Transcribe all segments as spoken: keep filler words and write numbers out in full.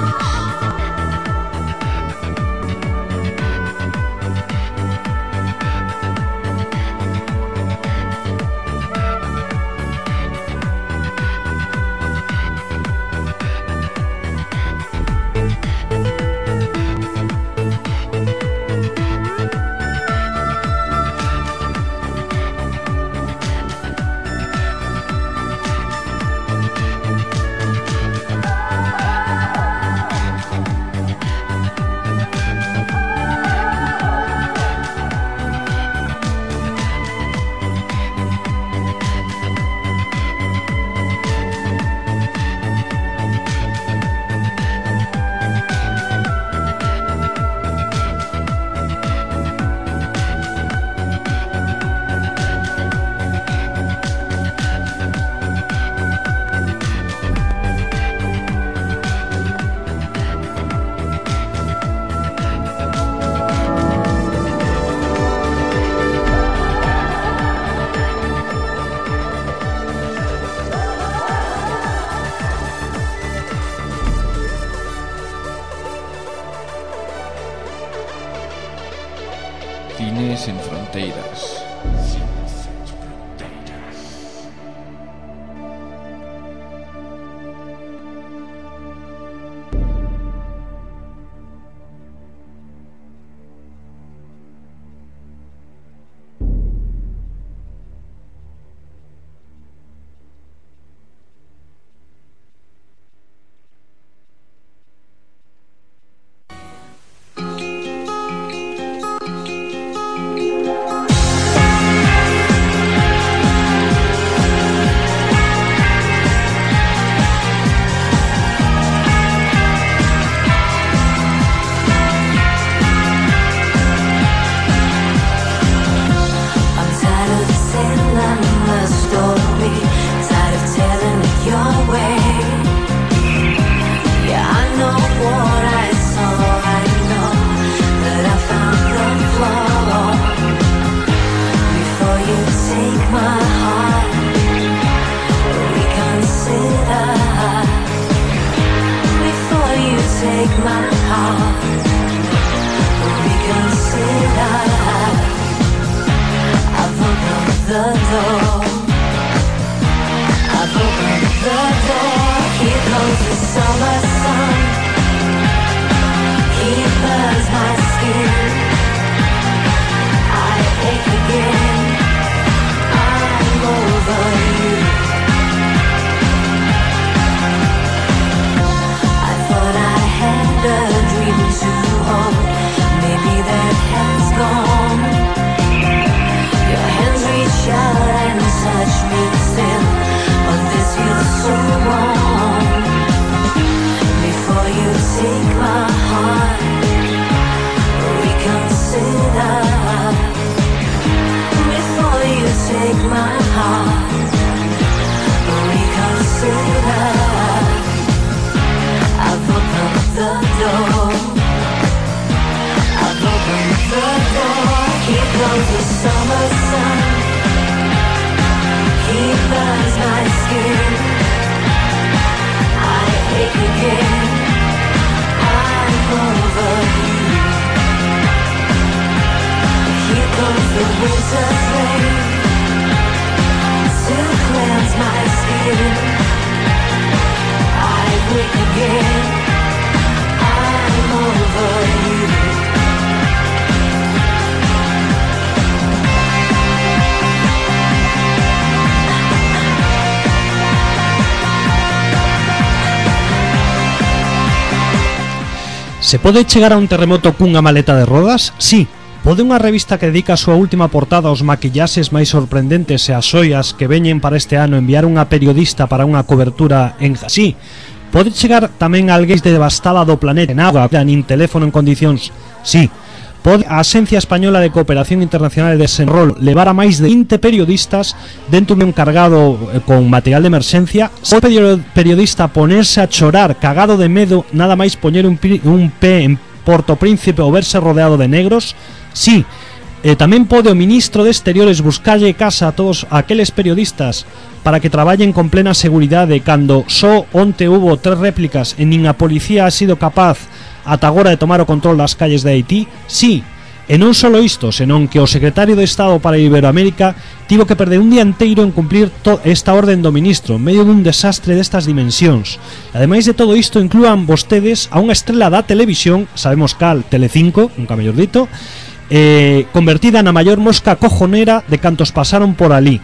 Cine Sen Fronteiras. Se pode chegar a un terremoto cunha maleta de rodas? Sí. Pode unha revista que dedica a súa última portada aos maquillaxes máis sorprendentes e as xoias que veñen para este ano enviar unha periodista para unha cobertura en... Sí. Pode chegar tamén a alguén devastada do planeta en auga, nin teléfono en condicións? Sí. Pode a Axencia Española de Cooperación Internacional de Desenrolo levar a máis de vinte periodistas dentro de un cargado con material de emerxencia? Pode o periodista ponerse a chorar cagado de medo nada máis poñer un, un pé en Porto Príncipe ou verse rodeado de negros? Sí. eh, tamén pode o ministro de Exteriores buscalle casa a todos aqueles periodistas para que traballen con plena seguridade cando só onte hubo tres réplicas e nin a policía ha sido capaz ata agora de tomar o control das calles de Haití? Sí. E non só isto, senón que o secretario de Estado para Iberoamérica tivo que perder un día inteiro en cumplir esta orden do ministro en medio dun desastre destas dimensións. Ademais de todo isto, inclúan vostedes a unha estrela da televisión, sabemos cal, Telecinco, nunca mellor dito, eh, convertida na maior mosca cojonera de cantos pasaron por ali.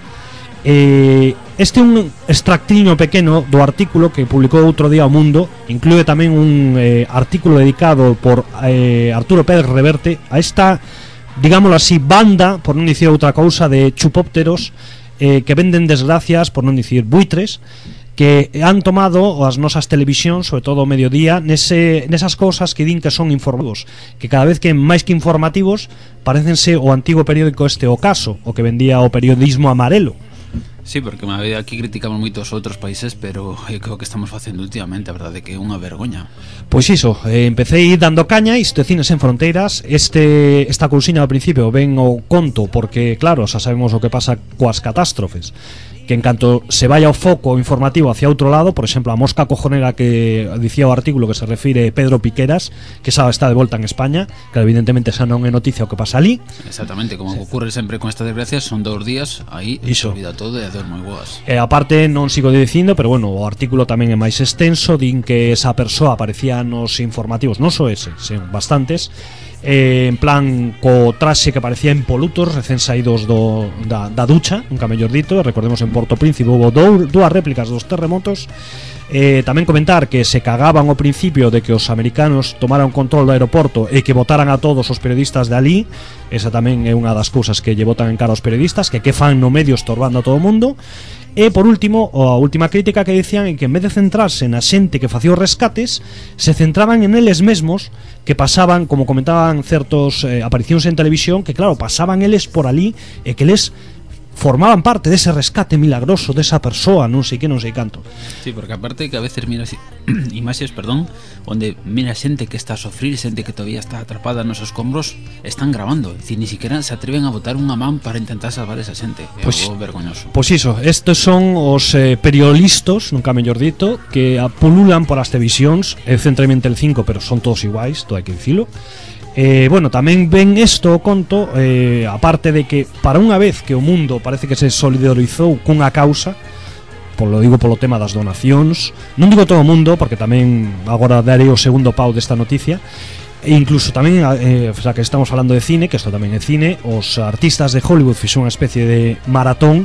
Eh, este é un extractiño pequeno do artículo que publicou outro día o Mundo. Inclúe tamén un eh, artículo dedicado por eh, Arturo Pérez Reverte a esta, digámoslo así, banda, por non dicir outra cousa, de chupópteros eh, que venden desgracias, por non dicir buitres, que han tomado as nosas televisións, sobre todo o mediodía, nese, nesas cousas que din que son informativos, que cada vez que máis que informativos parecense o antigo periódico este O Caso, o que vendía o periodismo amarelo. Sí, porque aquí criticamos moito os outros países, pero é que o que estamos facendo últimamente, a verdade é que é unha vergoña. Pois iso, eh, empecé dando caña, isto é Cines en Fronteiras. Este, esta cousiña ao principio ven o conto porque, claro, xa sabemos o que pasa coas catástrofes, que en canto se vaya o foco informativo hacia outro lado, por exemplo, a mosca cojonera que dicía o artículo que se refire Pedro Piqueras, que xa está de volta en España, que evidentemente xa non é noticia o que pasa ali. Exactamente, como sí. Ocurre sempre con estas desgracias, son dous días, aí se olvida todo e a dor moi boas. E aparte, non sigo dicindo, pero bueno, o artículo tamén é máis extenso, din que esa persoa aparecía nos informativos, non só ese, sen bastantes, Eh, en plan co traxe que parecía impolutos recén saídos do, da, da ducha, nunca mellor dito. Recordemos en Porto Príncipe houve dúas réplicas dos terremotos. eh, Tamén comentar que se cagaban ao principio de que os americanos tomaran control do aeroporto e que botaran a todos os periodistas de ali. Esa tamén é unha das cousas que lle botan en cara aos periodistas, que que fan no medio estorbando a todo o mundo. E por último, a última crítica que decían é que en vez de centrarse na xente que facía os rescates, se centraban en eles mesmos, que pasaban, como comentaban certos eh, aparicións en televisión, que claro, pasaban eles por ali e que eles formaban parte dese rescate milagroso desa persoa, non sei que, non sei canto. Sí, porque aparte que a veces miras imaxes, perdón, onde mira xente que está a sofrir, xente que todavía está atrapada nos escombros, están grabando, é dicir, ni siquiera se atreven a botar unha man para intentar salvar esa xente. É pues, algo vergoñoso. Pois pues iso, estes son os eh, periodistas, nunca mellor dito, que pululan por as televisións, é centramente el cinco, pero son todos iguais, todo hai que dicilo. Eh, bueno, tamén ven isto o conto, eh, aparte de que para unha vez que o mundo parece que se solidarizou cunha causa, polo digo polo tema das donacións, non digo todo o mundo, porque tamén agora darei o segundo pau desta noticia, e incluso tamén, eh, xa que estamos falando de cine, que isto tamén é cine, os artistas de Hollywood fixo unha especie de maratón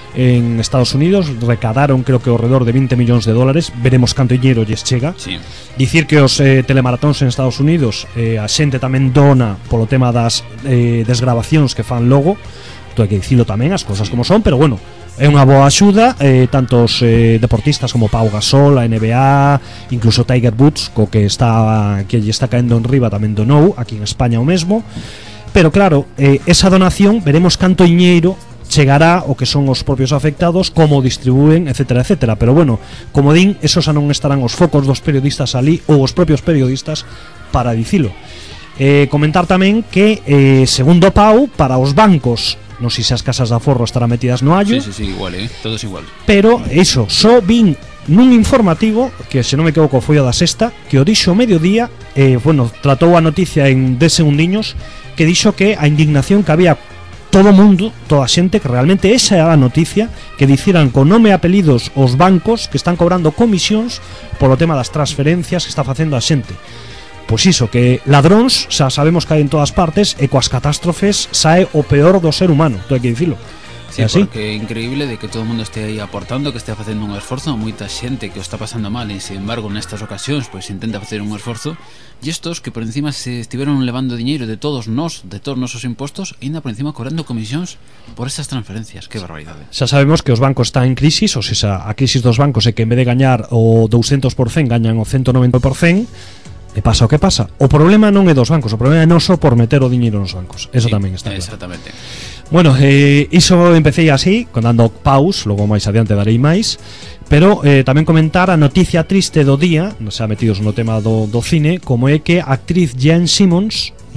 en Estados Unidos, recadaron creo que ao redor de veinte millóns de dólares. Veremos canto dinheiro lles chega. Sí. Dicir que os eh, telemaratóns en Estados Unidos, eh, a xente tamén dona polo tema das eh, desgravacións que fan logo. Isto hai que dicilo tamén, as cousas como son, pero bueno, é unha boa axuda. eh, Tanto os eh, deportistas como Pau Gasol, a N B A, incluso Tiger Woods, co que está que lle está caendo en riba, tamén donou aquí en España o mesmo. Pero claro, eh, esa donación, veremos canto dinheiro chegará o que son os propios afectados, como distribúen, etcétera, etcétera. Pero bueno, como din, esos xa non estarán os focos dos periodistas ali, ou os propios periodistas para dicilo. eh, Comentar tamén que, eh, segundo Pau, para os bancos, non sei se as casas de aforro estarán metidas no allo. Sí, sí, sí, igual, eh? Todos igual. Pero, iso, só vin nun informativo, que se non me equivoco foi o da Sexta, que o dixo o mediodía, eh, bueno, tratou a noticia en dez segundiños, que dixo que a indignación que había todo o mundo, toda a xente, que realmente esa era a noticia, que diciran con nome e apelidos os bancos que están cobrando comisións polo tema das transferencias que está facendo a xente. Pois iso, que ladróns xa sabemos que hai en todas partes, e coas catástrofes sae o peor do ser humano, todo hai que dicilo. Sí, porque é increíble de que todo o mundo este aí aportando, que este facendo un esforzo, moita xente que o está pasando mal, e sin embargo nestas ocasións pois intenta facer un esforzo, e estos que por encima se estiveron levando diñeiro de todos nós, de todos nosos impostos, e ainda por encima cobrando comisións por esas transferencias. Que barbaridade. Xa sabemos que os bancos están en crisis, ou seja, a crisis dos bancos é que en vez de gañar o doscientos por cento gañan o ciento noventa por cento. E pasa o que pasa. O problema non é dos bancos, o problema é non só por meter o diñeiro nos bancos. Eso sí, tamén está claro. Exactamente. Bueno, eh, iso empecé así, dando paus, logo máis adiante darei máis. Pero eh, tamén comentar a noticia triste do día, xa metidos no tema do, do cine, como é que a actriz Jane Simmons,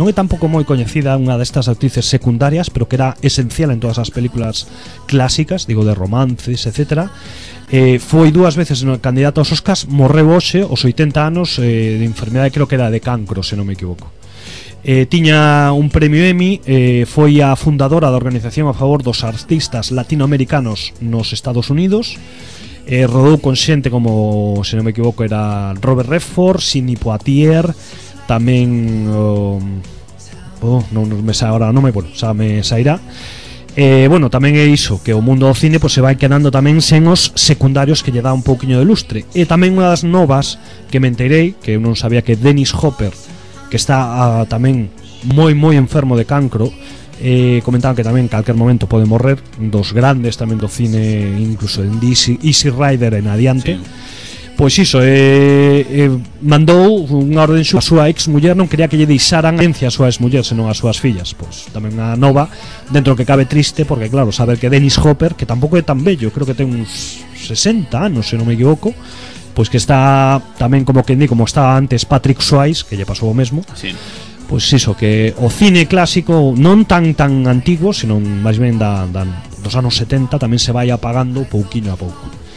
non é tampouco moi coñecida, unha destas actrices secundarias, pero que era esencial en todas as películas clásicas, digo, de romances, etcétera. Eh, foi dúas veces no candidato aos Oscars, morreu hoxe aos oitenta anos eh, de enfermedade, creo que era de cancro, se non me equivoco. Eh, tiña un premio Emmy, eh, foi a fundadora da organización a favor dos artistas latinoamericanos nos Estados Unidos. Eh, rodou con xente como, se non me equivoco, era Robert Redford, Sidney Poitier, tamén oh, oh, non me sa ahora, non me, bueno, xa me sairá. Eh, bueno, tamén é iso, que o mundo do cine pues, se vai quedando tamén sen os secundarios que lle dá un pouquiño de lustre. E tamén unha das novas que me enterei, que eu non sabía, que Dennis Hopper, que está ah, tamén moi moi enfermo de cancro, eh, comentaban que tamén en calquer momento pode morrer, dos grandes tamén do cine, incluso en Easy, Easy Rider en adiante. Sí. Pois iso, eh, eh, mandou unha orden a súa ex muller, non quería que lle deixaran a herencia a súa ex muller, senón as súas fillas. Pois tamén unha nova, dentro que cabe triste, porque claro, saber que Dennis Hopper, que tampouco é tan bello, creo que ten uns sesenta anos, se non me equivoco, pois que está tamén como que ni como estaba antes Patrick Swayze, que lle pasou o mesmo. Sí. Pois iso, que o cine clásico non tan tan antigo, senón máis ben da, da, dos anos setenta, tamén se vai apagando pouquiño a pouco.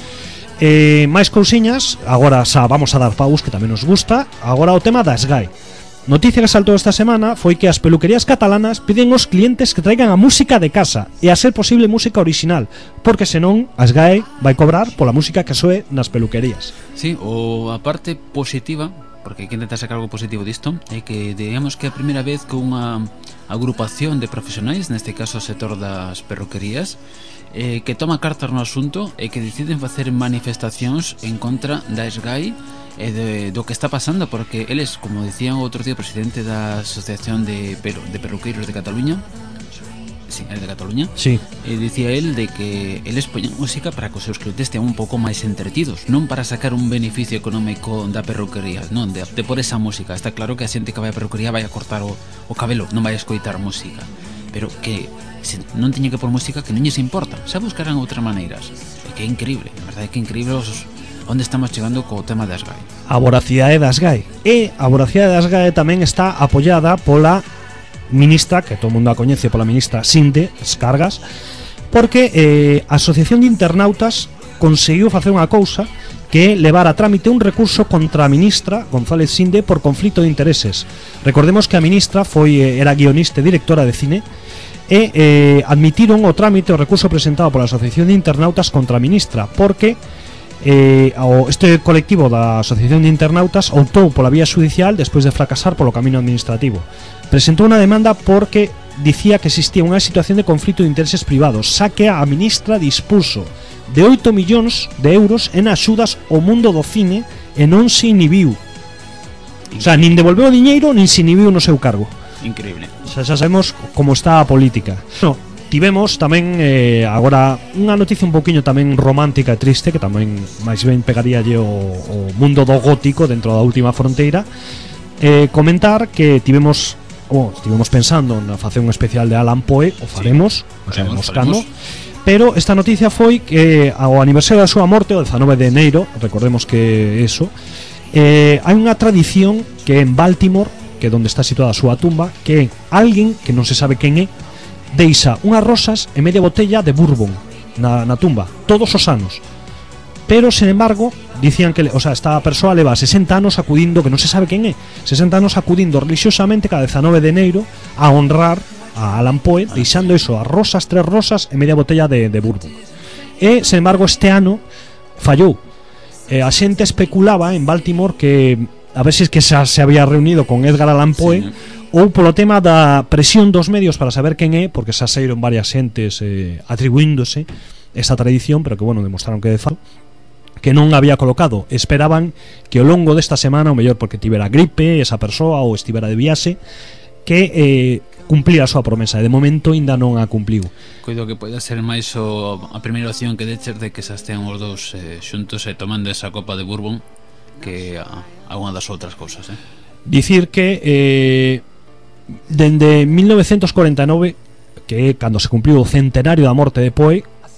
Eh, máis cousiñas, agora xa vamos a dar paus, que tamén nos gusta. Agora o tema da S G A E. Noticia que saltou esta semana foi que as peluquerías catalanas piden aos clientes que traigan a música de casa e a ser posible música original, porque senón a S G A E vai cobrar pola música que soe nas peluquerías. Sí, o a parte positiva, porque hai que intentar sacar algo positivo disto, é que digamos que é a primeira vez que unha agrupación de profesionais, neste caso o sector das perruquerías, eh, que toma cartas no asunto e que deciden facer manifestacións en contra da S G A E e de, do que está pasando, porque eles, como decían outro día o presidente da Asociación de, Peru, de Perruqueiros de Cataluña, sí, el de Cataluña, sí. eh, dicía él de que eles poñen música para que os seus clientes estean un pouco máis entretidos, non para sacar un beneficio económico da perruquería, non, de, de por esa música. Está claro que a xente que vai a perruquería vai a cortar o, o cabelo, non vai a escoitar música, pero que se non teñen que por música, que non lles importa, xa buscarán outras maneiras. E que é increíble, a verdade é que é increíble os, onde estamos chegando co tema da S G A E. A voracidade da S G A E. E a voracidade da S G A E tamén está apoiada pola ministra, que todo o mundo a coñece, pola ministra Sinde Escargas, porque eh, a Asociación de Internautas conseguiu facer unha cousa, que é levar a trámite un recurso contra a ministra González Sinde por conflito de intereses. Recordemos que a ministra foi era guionista e directora de cine, e eh, admitiron o trámite o recurso presentado pola Asociación de Internautas contra a ministra, porque Eh, este colectivo da Asociación de Internautas optou pola vía judicial despois de fracasar polo camino administrativo. Presentou unha demanda porque dicía que existía unha situación de conflito de intereses privados, xa que a ministra dispuso de oito millóns de euros en axudas ao mundo do cine e non se inhibiu. O sea, nin devolveu o diñeiro nin se inhibiu no seu cargo. Increíble. Xa, xa sabemos como está a política. No, tivemos tamén eh, agora unha noticia un pouquiño tamén romántica e triste, que tamén máis ben pegaríalle o, o mundo do gótico dentro da Última Fronteira. Eh, comentar que tivemos oh, estivemos pensando na facer un especial de Alan Poe, o faremos, sí, o sabemos cando, pero esta noticia foi que ao aniversario da súa morte, o dezanove de enero, recordemos que eso, eh, hai unha tradición que en Baltimore, que é onde está situada a súa tumba, que alguén que non se sabe quen é deixa unhas rosas e media botella de bourbon na, na tumba, todos os anos. Pero, sen embargo, dicían que, o sea, esta persoa leva sesenta anos acudindo, que non se sabe quen é, sesenta anos acudindo religiosamente cada dezanove de enero a honrar a Alan Poe, deixando iso, as rosas, tres rosas e media botella de, de bourbon. E, sen embargo, este ano fallou. E a xente especulaba en Baltimore que a ver se es que xa se había reunido con Edgar Allan Poe, sí, ou polo tema da presión dos medios para saber quen é, porque xa saíron varias xentes eh, atribuíndose esa tradición, pero que, bueno, demostraron que de facto que non había colocado. Esperaban que ao longo desta semana, o mellor porque tivera gripe esa persoa ou estivera de viaxe, que eh, cumplira a súa promesa, e de momento ainda non a cumpliu. Coido que pode ser máis o, a primeira opción que deches de que xa estean os dous eh, xuntos e tomando esa copa de bourbon que a, a unha das outras cousas, eh? Dicir que eh, dende mil novecentos cuarenta e nove, que é cando se cumpliu o centenario da morte de Poe,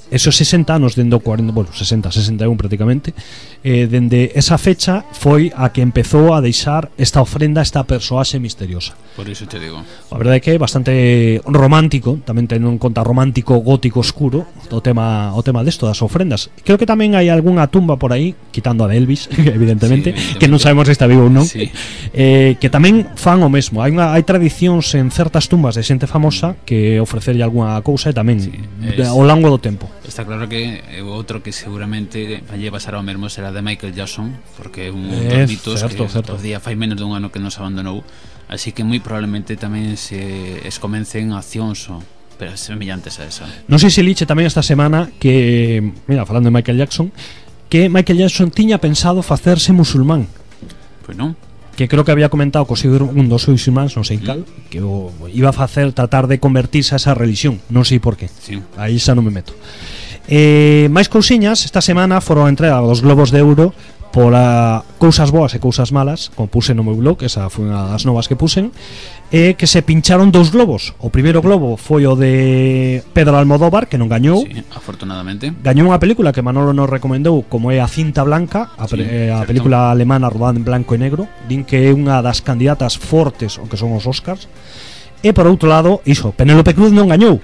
esos sesenta anos dende o cuarenta, bueno, sesenta, sesenta e un prácticamente, eh, dende esa fecha foi a que empezou a deixar esta ofrenda a esta persoaxe misteriosa. Por iso te digo. A verdade é que é bastante romántico, tamén tendo en conta romántico, gótico, oscuro, o tema o tema desto das ofrendas. Creo que tamén hai algunha tumba por aí, quitando a de Elvis, evidentemente, sí, evidentemente. que non sabemos se está vivo ou non, Sí. eh, que tamén fan o mesmo. Hai, unha, hai tradicións en certas tumbas de xente famosa que ofrecerlle algunha cousa e tamén Sí, de, es- ao longo do tempo. Está claro que o outro que seguramente vai pasar ao mesmo será de Michael Jackson, porque é un Eh, dos mitos certo, que certo. todavía fai menos dun ano que nos abandonou, así que moi probablemente tamén se escomencen accións o pero semellantes a esa. Non sei se liche tamén esta semana que, mira, falando de Michael Jackson, que Michael Jackson tiña pensado facerse musulmán, Pois non? que creo que había comentado co seu un dos seus irmáns, non sei cal, que o iba a facer tratar de convertirse a esa religión, non sei por qué. Sí. Aí xa non me meto. Eh, máis cousiñas, esta semana foron a entrega dos Globos de Ouro por a cousas boas e cousas malas, como puse no meu blog, esa foi unha das novas que pusen, e que se pincharon dous globos. O primeiro globo foi o de Pedro Almodóvar, que non gañou. Sí, afortunadamente. Gañou unha película que Manolo nos recomendou, como é A Cinta Blanca, a, Sí, pre- eh, a certo. película alemana rodada en blanco e negro. Din que é unha das candidatas fortes o que son os Oscars. E por outro lado, iso, Penélope Cruz non gañou.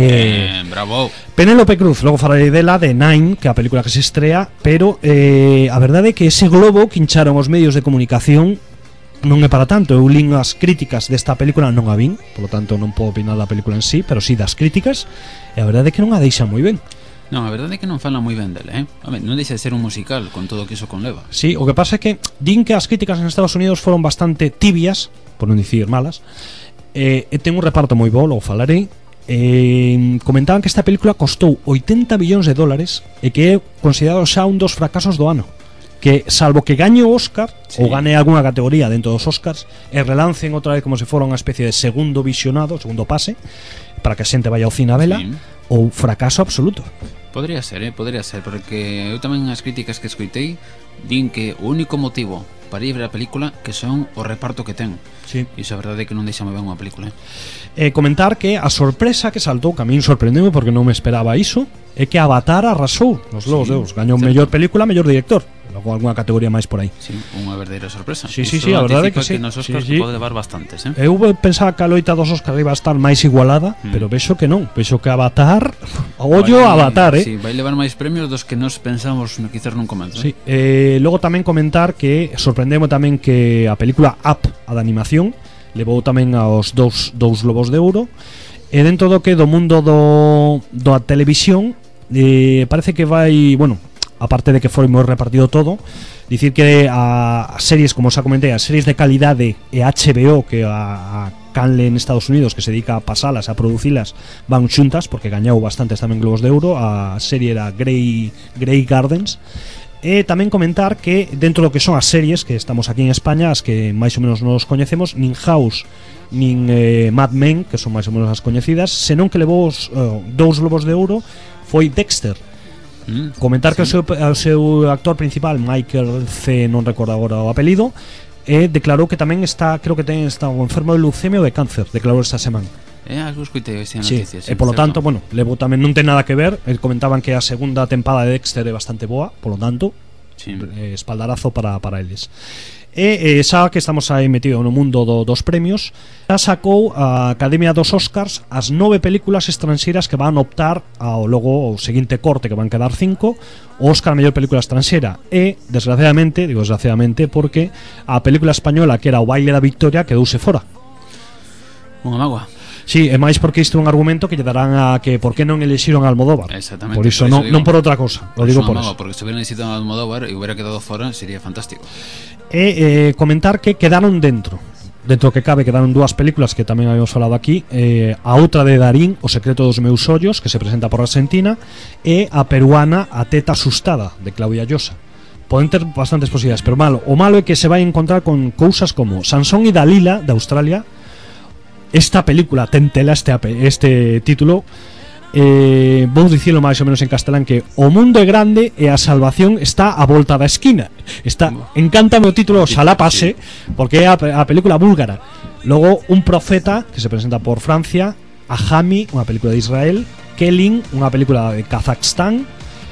Eh, Eh, bravo. Penélope Cruz, logo falarei dela, de Nine, que é a película que se estrea, pero eh, a verdade é que ese globo que hincharon os medios de comunicación non é para tanto. Eu lín as críticas desta película, non a vin, polo tanto non podo opinar da película en sí, pero sí das críticas, e a verdade é que non a deixa moi ben. Non, a verdade é que non fala moi ben dele, eh? Home, non deixa de ser un musical con todo o que iso conleva. Sí, o que pasa é que din que as críticas en Estados Unidos foron bastante tibias, por non dicir malas, eh, e ten un reparto moi bo, logo falarei. Eh, comentaban que esta película costou oitenta millóns de dólares e que é considerado xa un dos fracasos do ano, que salvo que gañe o Oscar, Sí. ou gane algunha categoría dentro dos Oscars e relancen outra vez como se fora unha especie de segundo visionado, segundo pase, para que a xente vaya ao cine a vela, Sí. ou fracaso absoluto. Podría ser, eh? Podría ser, porque eu tamén as críticas que escoitei din que o único motivo para ir ver a película que son o reparto que ten. Sí. Iso a verdade é que non deixa moi ben unha película, eh? Eh, comentar que a sorpresa que saltou, que a min sorprendeu porque non me esperaba iso, é que Avatar arrasou nos Globos Sí, de Ouro, gañou certo. mellor película, mellor director, logo algunha categoría máis por aí. Sí, unha verdadeira sorpresa. Sí, sí, Isto sí, a verdade é que anticipa sí. nos Oscars Sí, sí. pode levar bastantes, eh? Eu pensaba que a loita dos Oscar iba a estar máis igualada, Mm. pero vexo que non, vexo que Avatar, ollo Vai- Avatar, eh. Sí, vai levar máis premios dos que nos pensamos no quizás nun comezo. Sí, eh, logo tamén comentar que sorprendemos tamén que a película Up, a de animación, levou tamén aos dous, dous Globos de Ouro. E dentro do que do mundo do, do a televisión, eh, parece que vai, bueno, aparte de que foi moi repartido todo, dicir que a, a series, como xa comentei, as series de calidade e H B O, que a, a canle en Estados Unidos, que se dedica a pasalas, a producilas, van xuntas, porque gañou bastantes tamén Globos de Ouro. A serie era Grey, Grey Gardens. E tamén comentar que dentro do que son as series que estamos aquí en España, as que máis ou menos nos coñecemos, nin House nin eh, Mad Men, que son máis ou menos as coñecidas, senón que levou os, uh, dous Globos de Ouro foi Dexter. Mm, Comentar que o sí. seu, o seu actor principal, Michael C, non recordo agora o apelido, e declarou que tamén está, creo que ten está enfermo de leucemia ou de cáncer, declarou esta semana. Eh, algo escoitei esta Sí, noticia, e polo certo. tanto, bueno, levou tamén non ten nada que ver. El comentaban que a segunda tempada de Dexter é bastante boa, polo tanto, Sí. eh, espaldarazo para, para eles. E eh, xa que estamos aí metido no mundo do, dos premios, xa sacou a Academia dos Oscars as nove películas estranxeiras que van optar ao logo o seguinte corte, que van quedar cinco, o Oscar a mellor película estranxeira. E, desgraciadamente, digo desgraciadamente, porque a película española que era O Baile da Victoria quedouse fora. Unha mágoa. Sí, é máis porque isto é un argumento que lle darán a que por que non elixiron a Almodóvar. Exactamente, Por iso, por iso non, digo. non por outra cousa, lo Pois digo unha por mágoa, eso. porque se hubiera necesitado a Almodóvar e hubiera quedado fora, sería fantástico. E eh, comentar que quedaron dentro Dentro que cabe quedaron dúas películas que tamén habíamos falado aquí, eh, a outra de Darín, O secreto dos meus ollos, que se presenta por Argentina, e a peruana A teta asustada, de Claudia Llosa. Poden ter bastantes posibilidades, pero malo, o malo é que se vai encontrar con cousas como Sansón e Dalila, de Australia. Esta película ten tela este, ape- este título, eh, vou dicilo máis ou menos en castelán, que o mundo é grande e a salvación está a volta da esquina. Está, encántame o título, oxalá pase, porque é a, a película búlgara. Logo, Un profeta, que se presenta por Francia, A Hami, unha película de Israel, Kelin, unha película de Kazajstán,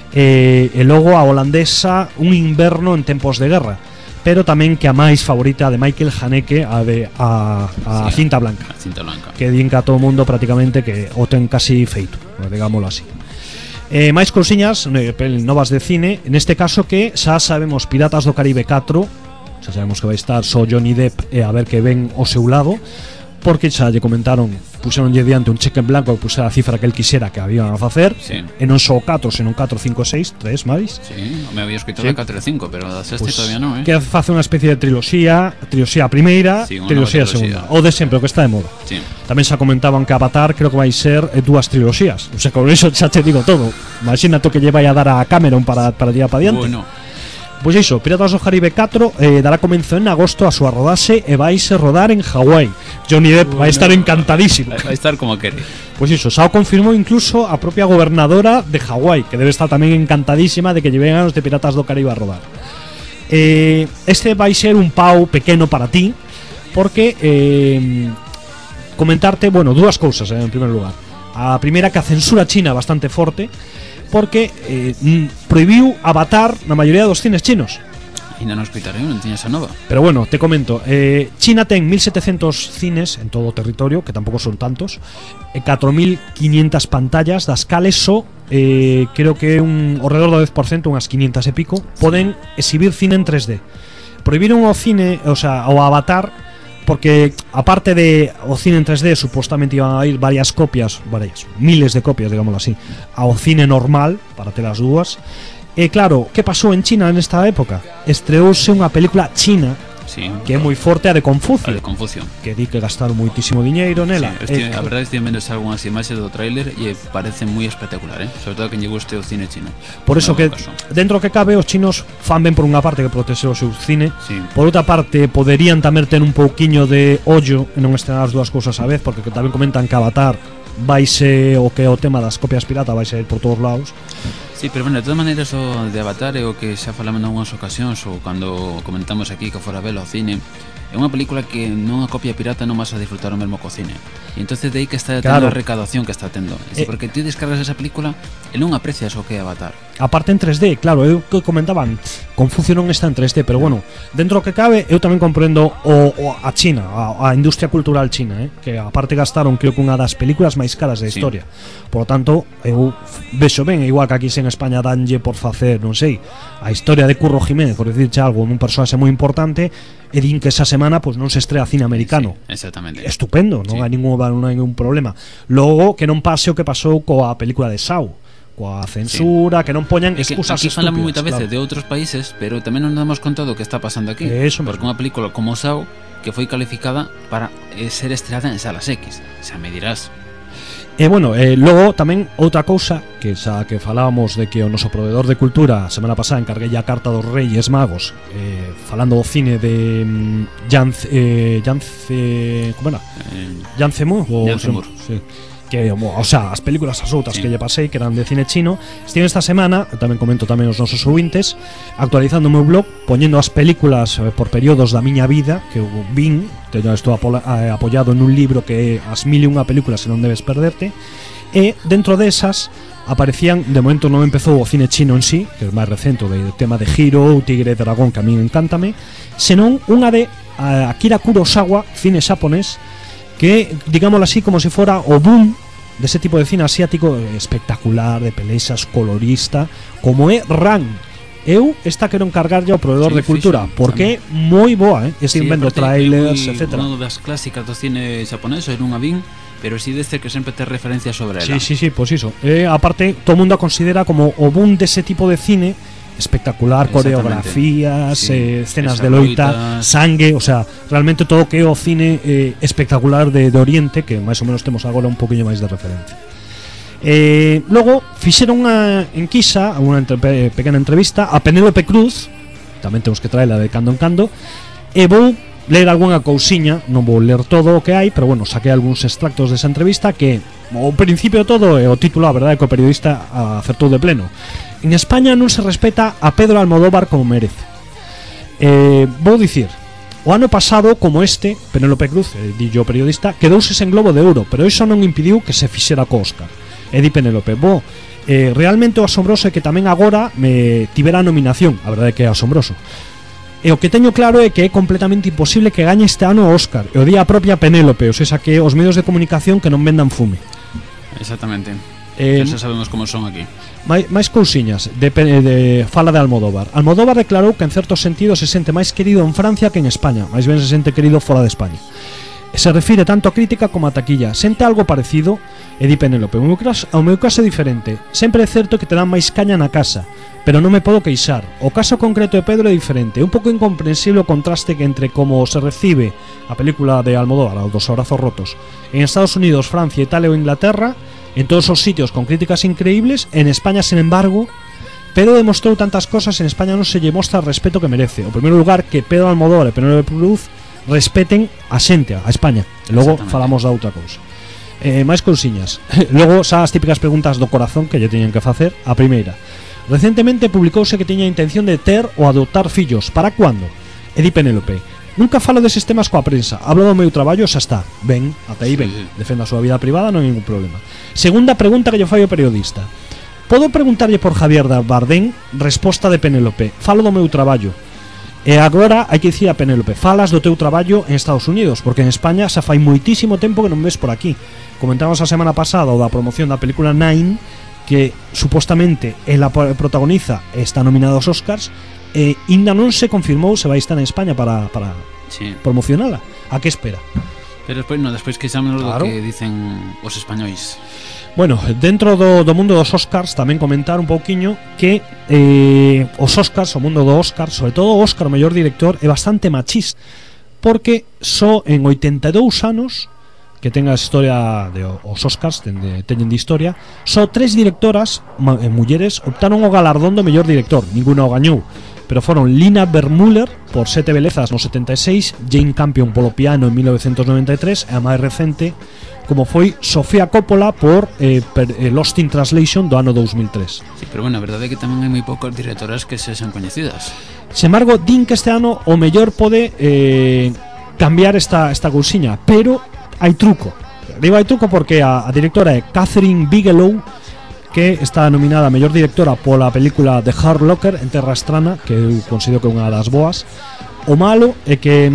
e, e logo a holandesa Un inverno en tempos de guerra, pero tamén que a máis favorita de Michael Haneke, a de a, a sí, cinta blanca, a cinta blanca, que din que a todo o mundo prácticamente que o ten casi feito, digámoslo así. Eh, máis cousiñas novas de cine, neste caso que xa sabemos Piratas do Caribe catro, xa sabemos que vai estar só Johnny Depp e a ver que ven ao seu lado, porque xa lle comentaron, puxeronlle diante un cheque en blanco que puxera a cifra que el quixera que habían a facer, sí. E non só catro, senón catro, cinco, seis, tres máis. Sí, me había escrito sí. de catro e cinco, pero da sexta pues, todavía non, eh? Que face unha especie de triloxía, triloxía primeira, sí, triloxía segunda, o de sempre, o que está de moda. Sí. Tamén xa comentaban que Avatar creo que vai ser eh, dúas triloxías. O sea, con eso xa te digo todo. Imagínate que lle vai a dar a Cameron para, para tirar para diante. Bueno. Pois iso, Piratas do Caribe catro eh, dará comenzo en agosto a súa rodaxe e vaise rodar en Hawái. Johnny Depp bueno, vai estar encantadísimo. Vai estar como quere. Pois iso, xa o confirmou incluso a propia gobernadora de Hawái, que debe estar tamén encantadísima de que lle vengan os de Piratas do Caribe a rodar. Eh, este vai ser un pau pequeno para ti, porque eh, comentarte, bueno, dúas cousas eh, en primeiro lugar. A primeira, que a censura china é bastante forte, porque eh, prohibiu Avatar na maioría dos cines chinos. Ainda non escoitarei, non tiña esa nova. Pero bueno, te comento, eh, China ten mil setecientos cines en todo o territorio, que tampouco son tantos, e catro mil quinientas pantallas, das cales só eh, creo que un ao redor do dez por cento, unhas quinientas e pico, poden exhibir cine en tres D. Prohibiron o cine, o sea, o Avatar, porque aparte de o cine en tres D supostamente iban a ir varias copias, varias, miles de copias, digámoslo así, ao cine normal para ter as dúas. E claro, que pasou en China nesta época? Estreouse unha película china, sí, que é moi forte, a de Confucio, a de Confucio, que di que gastaron moitísimo diñeiro nela. Sí, estive, eh, a verdade estive vendo algunhas imaxes do tráiler e parece moi espectacular, eh? Sobre todo a quen lle guste o cine chino. Por eso que caso. Dentro que cabe os chinos fan ben por unha parte que protexer o seu cine, sí. Por outra parte poderían tamén ter un pouquiño de ollo e non estrenar as dúas cousas a vez, porque que tamén comentan que Avatar vaise o que o tema das copias pirata vai ser por todos lados. Sí, pero bueno, de todas maneiras o de Avatar é o que xa falamos en algunhas ocasións ou cando comentamos aquí que fora velo ao cine. É unha película que non a copia pirata non vas a disfrutar o mesmo co cine. E entonces de aí que está tendo claro. A recaudación que está tendo. E eh, porque ti descargas esa película e non aprecias o que é Avatar. Aparte en tres D, claro, eu que comentaban, Confucio non está en tres D, pero bueno, dentro que cabe, eu tamén comprendo o, o a China, a, a industria cultural china, eh, que aparte gastaron creo que unha das películas máis caras da historia. Sí. Por lo tanto, eu vexo ben, igual que aquí en España danlle por facer, non sei, a historia de Curro Jiménez, por dicirche algo, un personaxe moi importante, e din que esa semana pues non se estrea cine americano. Sí, exactamente. Estupendo, non sí. hai ningún non hai ningún problema. Logo que non pase o que pasou coa película de Saw, coa censura, sí. Que non poñan excusas estúpidas. Aquí falamos moitas veces claro. de outros países, pero tamén non nos damos conta do que está pasando aquí. Eso porque unha película como Saw que foi calificada para eh, ser estreada en salas X. Xa me dirás. E bueno, eh, logo tamén outra cousa que xa que falábamos de que o noso proveedor de cultura a semana pasada encarguei a carta dos Reyes Magos eh, falando do cine de mm, Jan eh, Jan eh, como era? Eh, Jan Zemmour Jan Zemmour sí. Que, o sea, as películas as outras sí. Que lle pasei que eran de cine chino. Estive esta semana, tamén comento tamén os nosos ouvintes, actualizando o meu blog, poñendo as películas eh, por períodos da miña vida que eu vin, teño estou apo- eh, apoiado en un libro que é As mil e unha películas que non debes perderte, e dentro desas aparecían, de momento non empezou o cine chino en sí, que é máis recente, o tema de Hiro, o Tigre e Dragón, que a mí encántame, senón unha de uh, Akira Kurosawa, cine xaponés, que, digámoslo así, como se fora o boom de ese tipo de cine asiático espectacular, de pelexas, colorista, como é Ran. Eu esta quero encargarlle ao proveedor sí, de cultura, sí, porque é moi boa, eh? Estive sí, vendo trailers, etcétera. Unha das clásicas do cine xaponés, eu non a vin, pero si sí deste que sempre te referencia sobre ela. Sí, sí, sí, pois pues iso. Eh, aparte, todo o mundo a considera como o boom dese tipo de cine espectacular, coreografías, sí, eh, escenas de loita, sangue, o sea, realmente todo que é o cine eh, espectacular de, de Oriente, que máis ou menos temos agora un poquinho máis de referencia. Eh, logo fixeron unha enquisa, unha entre, pequena entrevista a Penélope Cruz, tamén temos que traela de cando en cando, e vou ler algunha cousiña, non vou ler todo o que hai, pero bueno, saquei algúns extractos desa entrevista que, ao principio de todo, é o título, a verdade é que o periodista acertou de pleno. En España non se respeta a Pedro Almodóvar como merece. Eh, vou dicir, o ano pasado, como este, Penélope Cruz, eh, dillo o periodista, quedouse sen Globo de Ouro, pero iso non impediu que se fixera co Óscar. e di Penélope. Bo, eh, realmente o asombroso é que tamén agora me tivera a nominación. A verdade é que é asombroso. E o que teño claro é que é completamente imposible que gañe este ano o Óscar. E o día a propia Penélope, ou seja, que os medios de comunicación que non vendan fume. Exactamente. Eh, Xa sabemos como son aquí. máis, máis cousiñas de, de fala de Almodóvar. Almodóvar declarou que en certo sentido se sente máis querido en Francia que en España. Máis ben se sente querido fora de España. Se refire tanto a crítica como a taquilla. Sente algo parecido e di Penélope. O meu caso, o meu caso é diferente. Sempre é certo que te dan máis caña na casa, pero non me podo queixar. O caso concreto de Pedro é diferente. É un pouco incomprensible o contraste que entre como se recibe a película de Almodóvar, o dos abrazos rotos, en Estados Unidos, Francia, Italia ou Inglaterra, en todos os sitios con críticas increíbles. En España, sin embargo, Pedro demostrou tantas cosas, en España non se lle mostra o respeto que merece. O primeiro lugar, que Pedro Almodóvar e Penélope Cruz respeten a xente, a España. E logo falamos da outra cousa. Eh, máis cousiñas. Logo, xa as típicas preguntas do corazón que lle teñen que facer. A primeira: recentemente publicouse que tiña a intención de ter ou adoptar fillos. Para cuando? E di Penélope: nunca falo deses temas coa prensa, hablo do meu traballo e xa está. Ben, ata aí ben, defenda a súa vida privada, non hai ningún problema. Segunda pregunta que lle fai o periodista: podo preguntarlle por Javier Bardem? Resposta de Penélope: falo do meu traballo. E agora hai que dicir a Penélope: falas do teu traballo en Estados Unidos, porque en España xa fai moitísimo tempo que non ves por aquí. Comentamos a semana pasada o da promoción da película Nine, que supostamente ela protagoniza e está nominada aos Oscars, e ainda non se confirmou se vai estar en España para, para sí. promocionala. A que espera? Pero despois, no, despois que xamemos claro. do que dicen os españois. Bueno, dentro do, do mundo dos Oscars tamén comentar un pouquiño que eh, os Oscars, o mundo do Oscar, sobre todo o Oscar o mellor director, é bastante machista, porque só en oitenta e dous anos que tenga a historia de os Oscars, ten de, teñen de historia, só tres directoras ma, eh, mulleres optaron o galardón do mellor director. Ninguna o gañou, pero foron Lina Wertmüller por Sete belezas no setenta e seis, Jane Campion polo piano en mil novecentos noventa e tres, e a máis recente como foi Sofía Coppola por eh, per, eh, Lost in Translation do ano dous mil tres. Sí, pero bueno, a verdade é que tamén hai moi poucas directoras que se xan coñecidas. Sen embargo, din que este ano o mellor pode eh, cambiar esta, esta cousiña, pero hai truco. Digo hai truco porque a, a directora é Catherine Bigelow, que está nominada a mellor directora pola película The Hurt Locker, en Terra Estrana, que eu considero que é unha das boas. O malo é que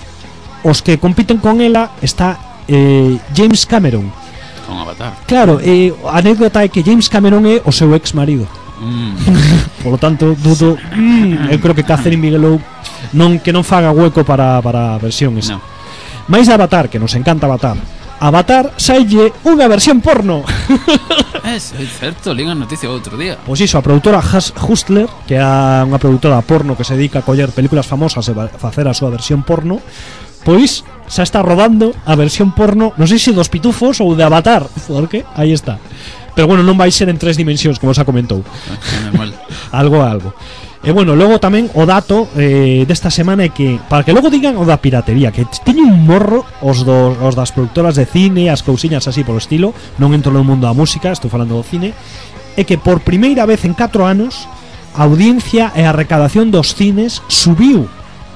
os que compiten con ela está eh, James Cameron. Con Avatar. Claro, eh, a anécdota é que James Cameron é o seu ex marido. Mm. Por lo tanto, dudo mm, eu creo que Catherine Bigelow non, que non faga hueco para, para a versión esa. No. Mais Avatar, que nos encanta Avatar, Avatar saille unha versión porno. É certo, li unha noticia outro día. Pois iso, a produtora Hustler, que é unha produtora porno que se dedica a coller películas famosas e facer a súa versión porno, pois xa está rodando a versión porno, non sei se dos pitufos ou de Avatar, porque aí está. Pero bueno, non vai ser en tres dimensións, como xa comentou. Algo a algo. E bueno, logo tamén o dato eh, desta semana é que, para que logo digan o da piratería, que teñen un morro os, do, os das productoras de cine, as cousiñas así polo estilo, non entro no mundo da música, estou falando do cine, é que por primeira vez en catro anos a audiencia e a recadación dos cines subiu.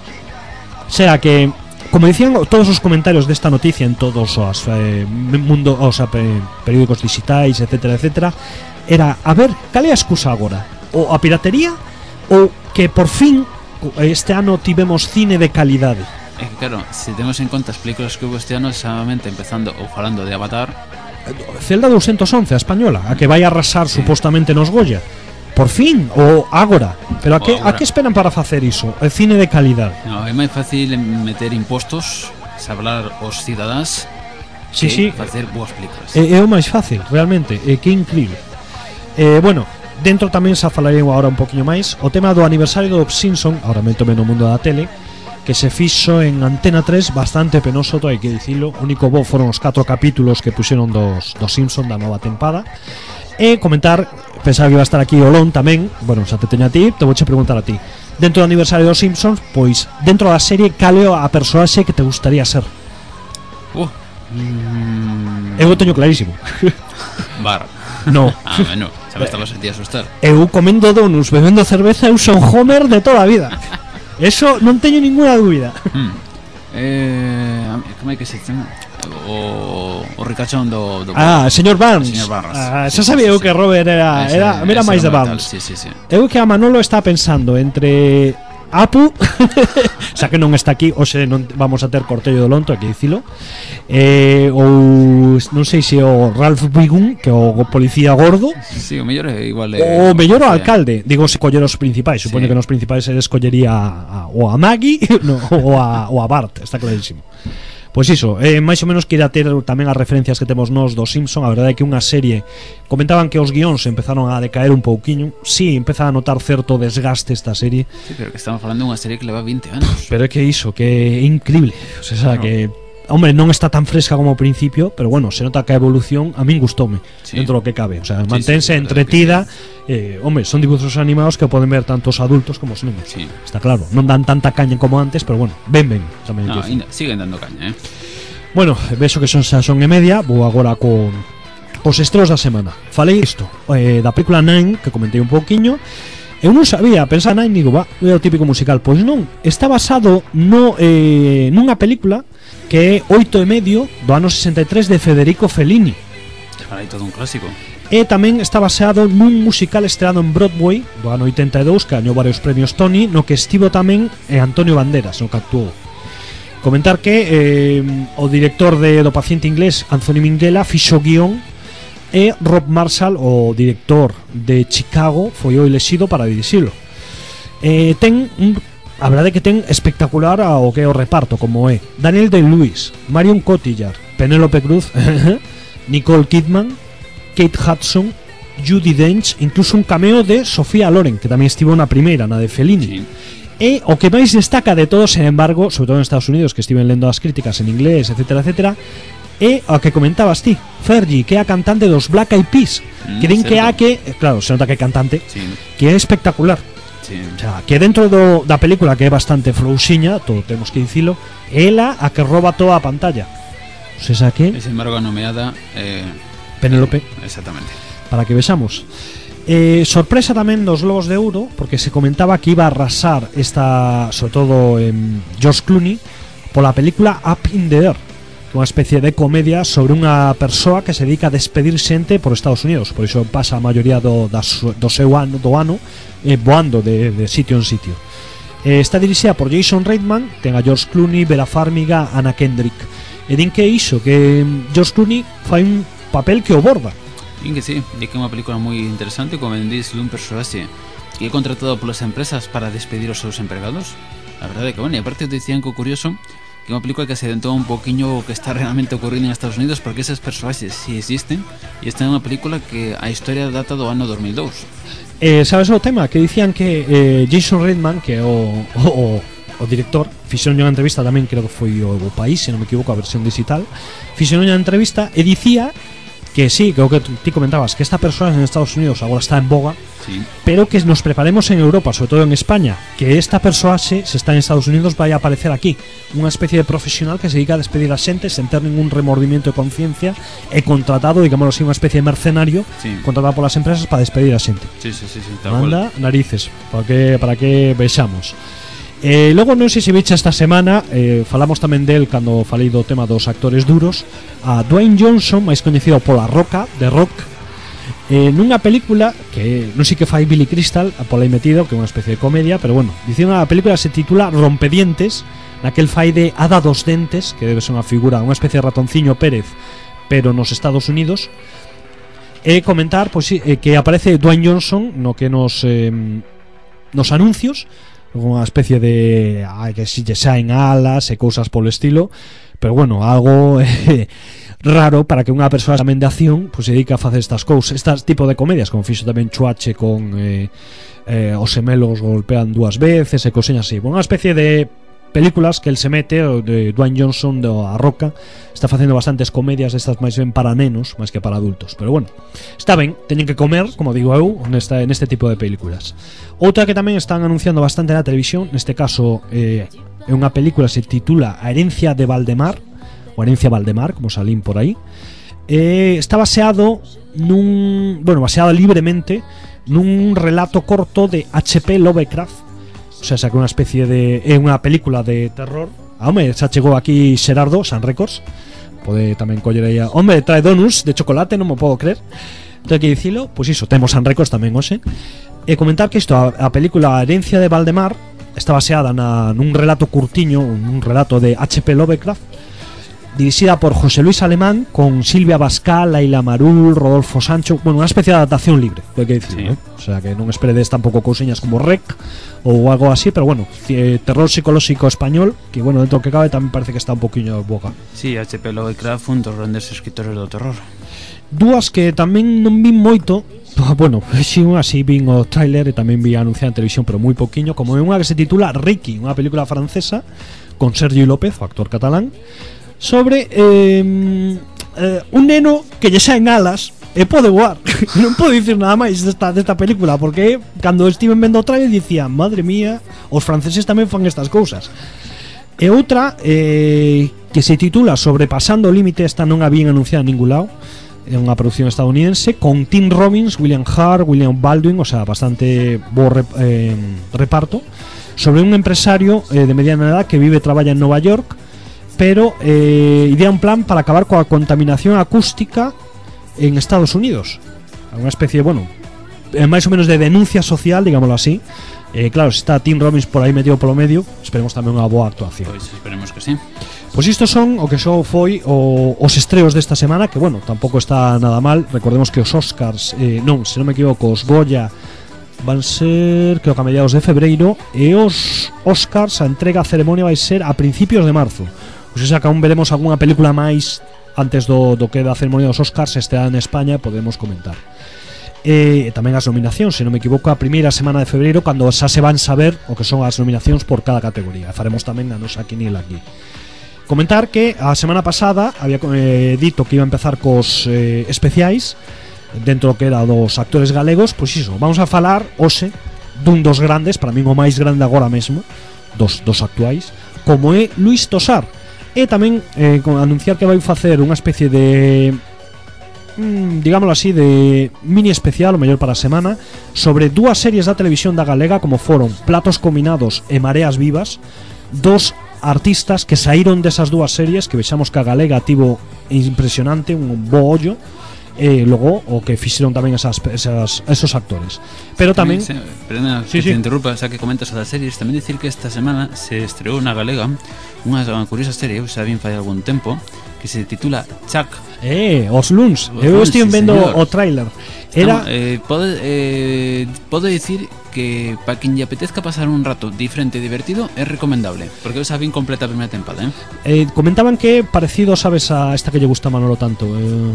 O sea que, como dicían todos os comentarios desta noticia en todos os eh, mundo, os eh, periódicos digitais, etcétera, etcétera, era, a ver, cal é a excusa agora? O a piratería ou que por fin este ano tivemos cine de calidade? É que claro, se temos en conta as películas que houve este ano, solamente empezando ou falando de Avatar, Zelda doscientos once, a española, a que vai arrasar sí. supostamente nos Goya. Por fin, ou agora. Pero a que, a que esperan para facer iso? El cine de calidade. No, é máis fácil meter impostos, sablar os cidadáns, sí, que sí. facer boas películas. É, é o máis fácil, realmente. É que incrível. Eh, bueno, dentro tamén xa falarei agora un poquinho máis o tema do aniversario do Simpson, agora me tome no mundo da tele, que se fixo en Antena tres, bastante penoso, hai que dicilo. O único bo foron os catro capítulos que puxeron dos, dos Simpson da nova tempada. E comentar, pensaba que iba a estar aquí Olón tamén, bueno, xa te teño a ti, te vou che preguntar a ti. Dentro do aniversario dos Simpsons, pois, dentro da serie, cal é a personaxe que te gustaría ser? Uh, mm... Eu teño clarísimo. Bar. No. Ah, bueno, xa me estaba a sentir asustar. Eu comendo donuts, bebendo cerveza, eu son Homer de toda a vida. Eso non teño ninguna dúbida. Mm. Eh, a como é que se chama? O, o ricachón do, do Ah, señor Barnes. Señor Barnes. Ah, Sí, xa sabía sí, eu sí. que Robert era, Ese- era mira ese máis de era mortal, Barnes. sí, sí, sí. Eu que a Manolo está pensando entre Apu, xa que non está aquí, hoxe non vamos a ter cortello do lonto, hai que dicilo. Eh, ou non sei se o Ralph Wiggum, que é o policía gordo, Sí, o mellor é igual de, o mellor o sí. alcalde. Digo, se coller os principais, supoño Sí. que nos principais se escollería a, a, ou a Maggie no, ou, a, ou a Bart, está clarísimo. Pois iso, eh, máis ou menos que irá ter tamén as referencias que temos nós do Simpson. A verdade é que unha serie, comentaban que os guións empezaron a decaer un pouquiño. Sí, empeza a notar certo desgaste esta serie, Sí, pero que estamos falando de unha serie que leva vinte anos. pero é que iso, que é increíble. O sea, Claro. que hombre, non está tan fresca como ao principio, pero bueno, se nota que a evolución a min gustoume, Sí. dentro do que cabe. O sea, Sí, mantense sí, sí, entretida. Eh, hombre, son dibujos animados que poden ver tanto os adultos como os nenos. Sí. Está claro, non dan tanta caña como antes, pero bueno, ben ben, tamén hai No, que dicir. ainda siguen dando caña, eh. Bueno, vexo que son xa son e media. Vou agora con os estreos da semana. Falei isto, eh, da película Nine, que comentei un pouquiño. Eu non sabía, pensaba Nine, digo, va, é o típico musical. Pois non, está basado no, eh, nunha película que é oito e medio do ano sesenta e tres de Federico Fellini. Ahora hai todo un clásico. E tamén está baseado nun musical estreado en Broadway do ano oitenta e dous, que gañou varios premios Tony, no que estivo tamén eh, Antonio Banderas, no que actuou. Comentar que eh, o director de do Paciente Inglés, Anthony Minghella, fixo guión, e Rob Marshall, o director de Chicago, foi o elexido para dirixilo. Eh, ten un, a verdade é que ten espectacular ao que é o reparto, como é Daniel Day-Lewis, Marion Cotillard, Penélope Cruz, Nicole Kidman, Kate Hudson, Judi Dench, incluso un cameo de Sofía Loren, que tamén estivo na primeira, na de Fellini. Sí. E o que máis destaca de todo, sen embargo, sobre todo en Estados Unidos, que estiven lendo as críticas en inglés, etcétera, etcétera, é o que comentabas ti, Fergie, que é a cantante dos Black Eyed Peas, Mm, que din que certo. a que, eh, claro, se nota que é cantante, Sí, que é espectacular. sí. O sea, que dentro do, da película, que é bastante flouxiña, todo temos que dicilo, é ela a que roba toda a pantalla. O sea, que E sin embargo a nomeada eh, Penélope, exactamente. para que vexamos. Eh, sorpresa tamén dos Globos de Ouro, porque se comentaba que iba a arrasar esta, sobre todo en George Clooney, pola película Up in the Air, que é unha especie de comedia sobre unha persoa que se dedica a despedir xente por Estados Unidos. Por iso pasa a maioría do, da, su- do seu ano, do ano eh, voando de, de sitio en sitio. Eh, está dirixida por Jason Reitman, ten a George Clooney, Vera Farmiga, Anna Kendrick. E din que iso, que mm, George Clooney fai un papel que o borda. Din que sí, di que é unha película moi interesante, como vendís dun persoaxe que é contratado polas empresas para despedir os seus empregados. A verdade é que, bueno, e aparte dicían que o curioso que é unha película que se adentou un poquinho o que está realmente ocurrindo en Estados Unidos, porque eses persoaxes si existen, e esta é unha película que a historia data do ano dos mil dous. Eh, sabes o tema? Que dicían que eh, Jason Reitman, que é o, o, o director, fixeron unha entrevista tamén, creo que foi o, o País, se non me equivoco, a versión digital, fixeron unha entrevista e dicía que sí, que o que ti comentabas, que esta persona en Estados Unidos agora está en boga, Sí. pero que nos preparemos en Europa, sobre todo en España, que esta persoa se, se está en Estados Unidos vai a aparecer aquí, unha especie de profesional que se dedica a despedir a xente sen ter ningún remordimiento de conciencia, e contratado, digámoslo así, unha especie de mercenario, Sí. contratado polas empresas para despedir a xente. Sí, sí, sí, sí, tal cual. Manda narices, para que para que vexamos. Eh, logo non sei se viche esta semana, eh, falamos tamén del cando falei do tema dos actores duros, a Dwayne Johnson, máis coñecido pola Roca, de Rock, eh, nunha película que non sei que fai Billy Crystal, a pola aí metido, que é unha especie de comedia, pero bueno, dicendo a película se titula Rompedientes, naquel fai de Hada dos Dentes, que debe ser unha figura, unha especie de ratonciño Pérez, pero nos Estados Unidos. E comentar pois, sí, eh, que aparece Dwayne Johnson no que nos eh, nos anuncios, unha especie de ai, que si lle saen alas e cousas polo estilo, pero bueno, algo eh, raro para que unha persoa tamén de acción pois, se dedica a facer estas cousas, estas tipo de comedias, como fixo tamén Chuache con eh, eh, os semelos golpean dúas veces e cousiñas así. Unha especie de películas que el se mete, o de Dwayne Johnson de A Roca, está facendo bastantes comedias estas máis ben para nenos, máis que para adultos, pero bueno, está ben, teñen que comer, como digo eu, nesta, neste tipo de películas. Outra que tamén están anunciando bastante na televisión, neste caso eh, é unha película, se titula A herencia de Valdemar, ou Herencia Valdemar, como salín por aí. Eh, está baseado nun, bueno, baseado libremente nun relato corto de H P Lovecraft. O sea, saca unha especie de é unha película de terror Home, xa chegou aquí Xerardo, San Records. Pode tamén coller aí a... Home, trae donuts de chocolate, non me podo creer. Tengo que dicilo, pois iso, temos San Records tamén hoxe. E comentar que isto, a, a película A herencia de Valdemar está baseada na, nun relato curtiño, un relato de H P Lovecraft, dirixida por José Luis Alemán, con Silvia Bascal, Laila Marul, Rodolfo Sancho. Bueno, unha especie de adaptación libre, hai que dicir, sí. ¿eh? O sea, que non esperedes tampouco cousiñas como Rec ou algo así, pero bueno, terror psicolóxico español, que bueno, dentro que cabe tamén parece que está un poquinho boga. Sí, H P Lovecraft un dos grandes escritores do terror. Dúas que tamén non vin moito. Bueno, si unha así vin o tráiler e tamén vi anunciada en televisión, pero moi poquinho, como é unha que se titula Ricky, unha película francesa con Sergi López, o actor catalán, sobre eh, eh, un neno que lle saen alas e pode voar. Non podo dicir nada máis desta, desta película, porque cando estiven vendo o trailer dicía, madre mía, os franceses tamén fan estas cousas. E outra eh, que se titula Sobrepasando o límite, esta non a vi anunciada en ningún lado. É unha produción estadounidense con Tim Robbins, William Hart, William Baldwin, o sea, bastante bo rep, eh, reparto, sobre un empresario eh, de mediana edad que vive e traballa en Nova York, pero eh, idea un plan para acabar coa contaminación acústica en Estados Unidos. Unha especie, bueno, eh, máis ou menos de denuncia social, digámoslo así. Eh, claro, se está Tim Robbins por aí metido polo medio, esperemos tamén unha boa actuación. Pois esperemos que sí. Pois isto son o que só foi o, os estreos desta semana, que bueno, tampouco está nada mal. Recordemos que os Oscars, eh, non, se non me equivoco, os Goya van ser, creo que a mediados de febreiro, e os Oscars, a entrega, a ceremonia vai ser a principios de marzo. O sea, que aún veremos algunha película máis antes do, do que da ceremonia dos Oscars estea en España, podemos comentar. E tamén as nominacións, se non me equivoco, a primeira semana de febreiro, cando xa se van saber o que son as nominacións por cada categoría. Faremos tamén a nosa quiniela aquí. Comentar que a semana pasada había eh, dito que iba a empezar cos eh, especiais dentro que era dos actores galegos. Pois iso, vamos a falar hoxe dun dos grandes, para min o máis grande agora mesmo dos, dos actuais, como é Luis Tosar. E tamén eh, anunciar que vai facer unha especie de mm, digámoslo así, de mini especial, o mellor para a semana, sobre dúas series da televisión da galega, como foron Platos Combinados e Mareas Vivas, dos artistas que saíron desas dúas series, que vexamos que a galega tivo impresionante, un bo ollo, e logo o que fixeron tamén esas, esas, esos actores. Pero tamén, tamén se, perdona, sí, que sí. te interrumpa, xa que comentas das series, tamén dicir que esta semana se estreou na galega unha curiosa serie, eu xa vin fai algún tempo, que se titula Chuck. Eh, os luns, os eu estive sí, vendo señor. O tráiler. Era no, eh, pode, eh, pode dicir que para quen lle apetezca pasar un rato diferente e divertido é recomendable, porque eu xa vin completa a primeira tempada, eh? Eh, comentaban que parecido, sabes, a esta que lle gusta a Manolo tanto,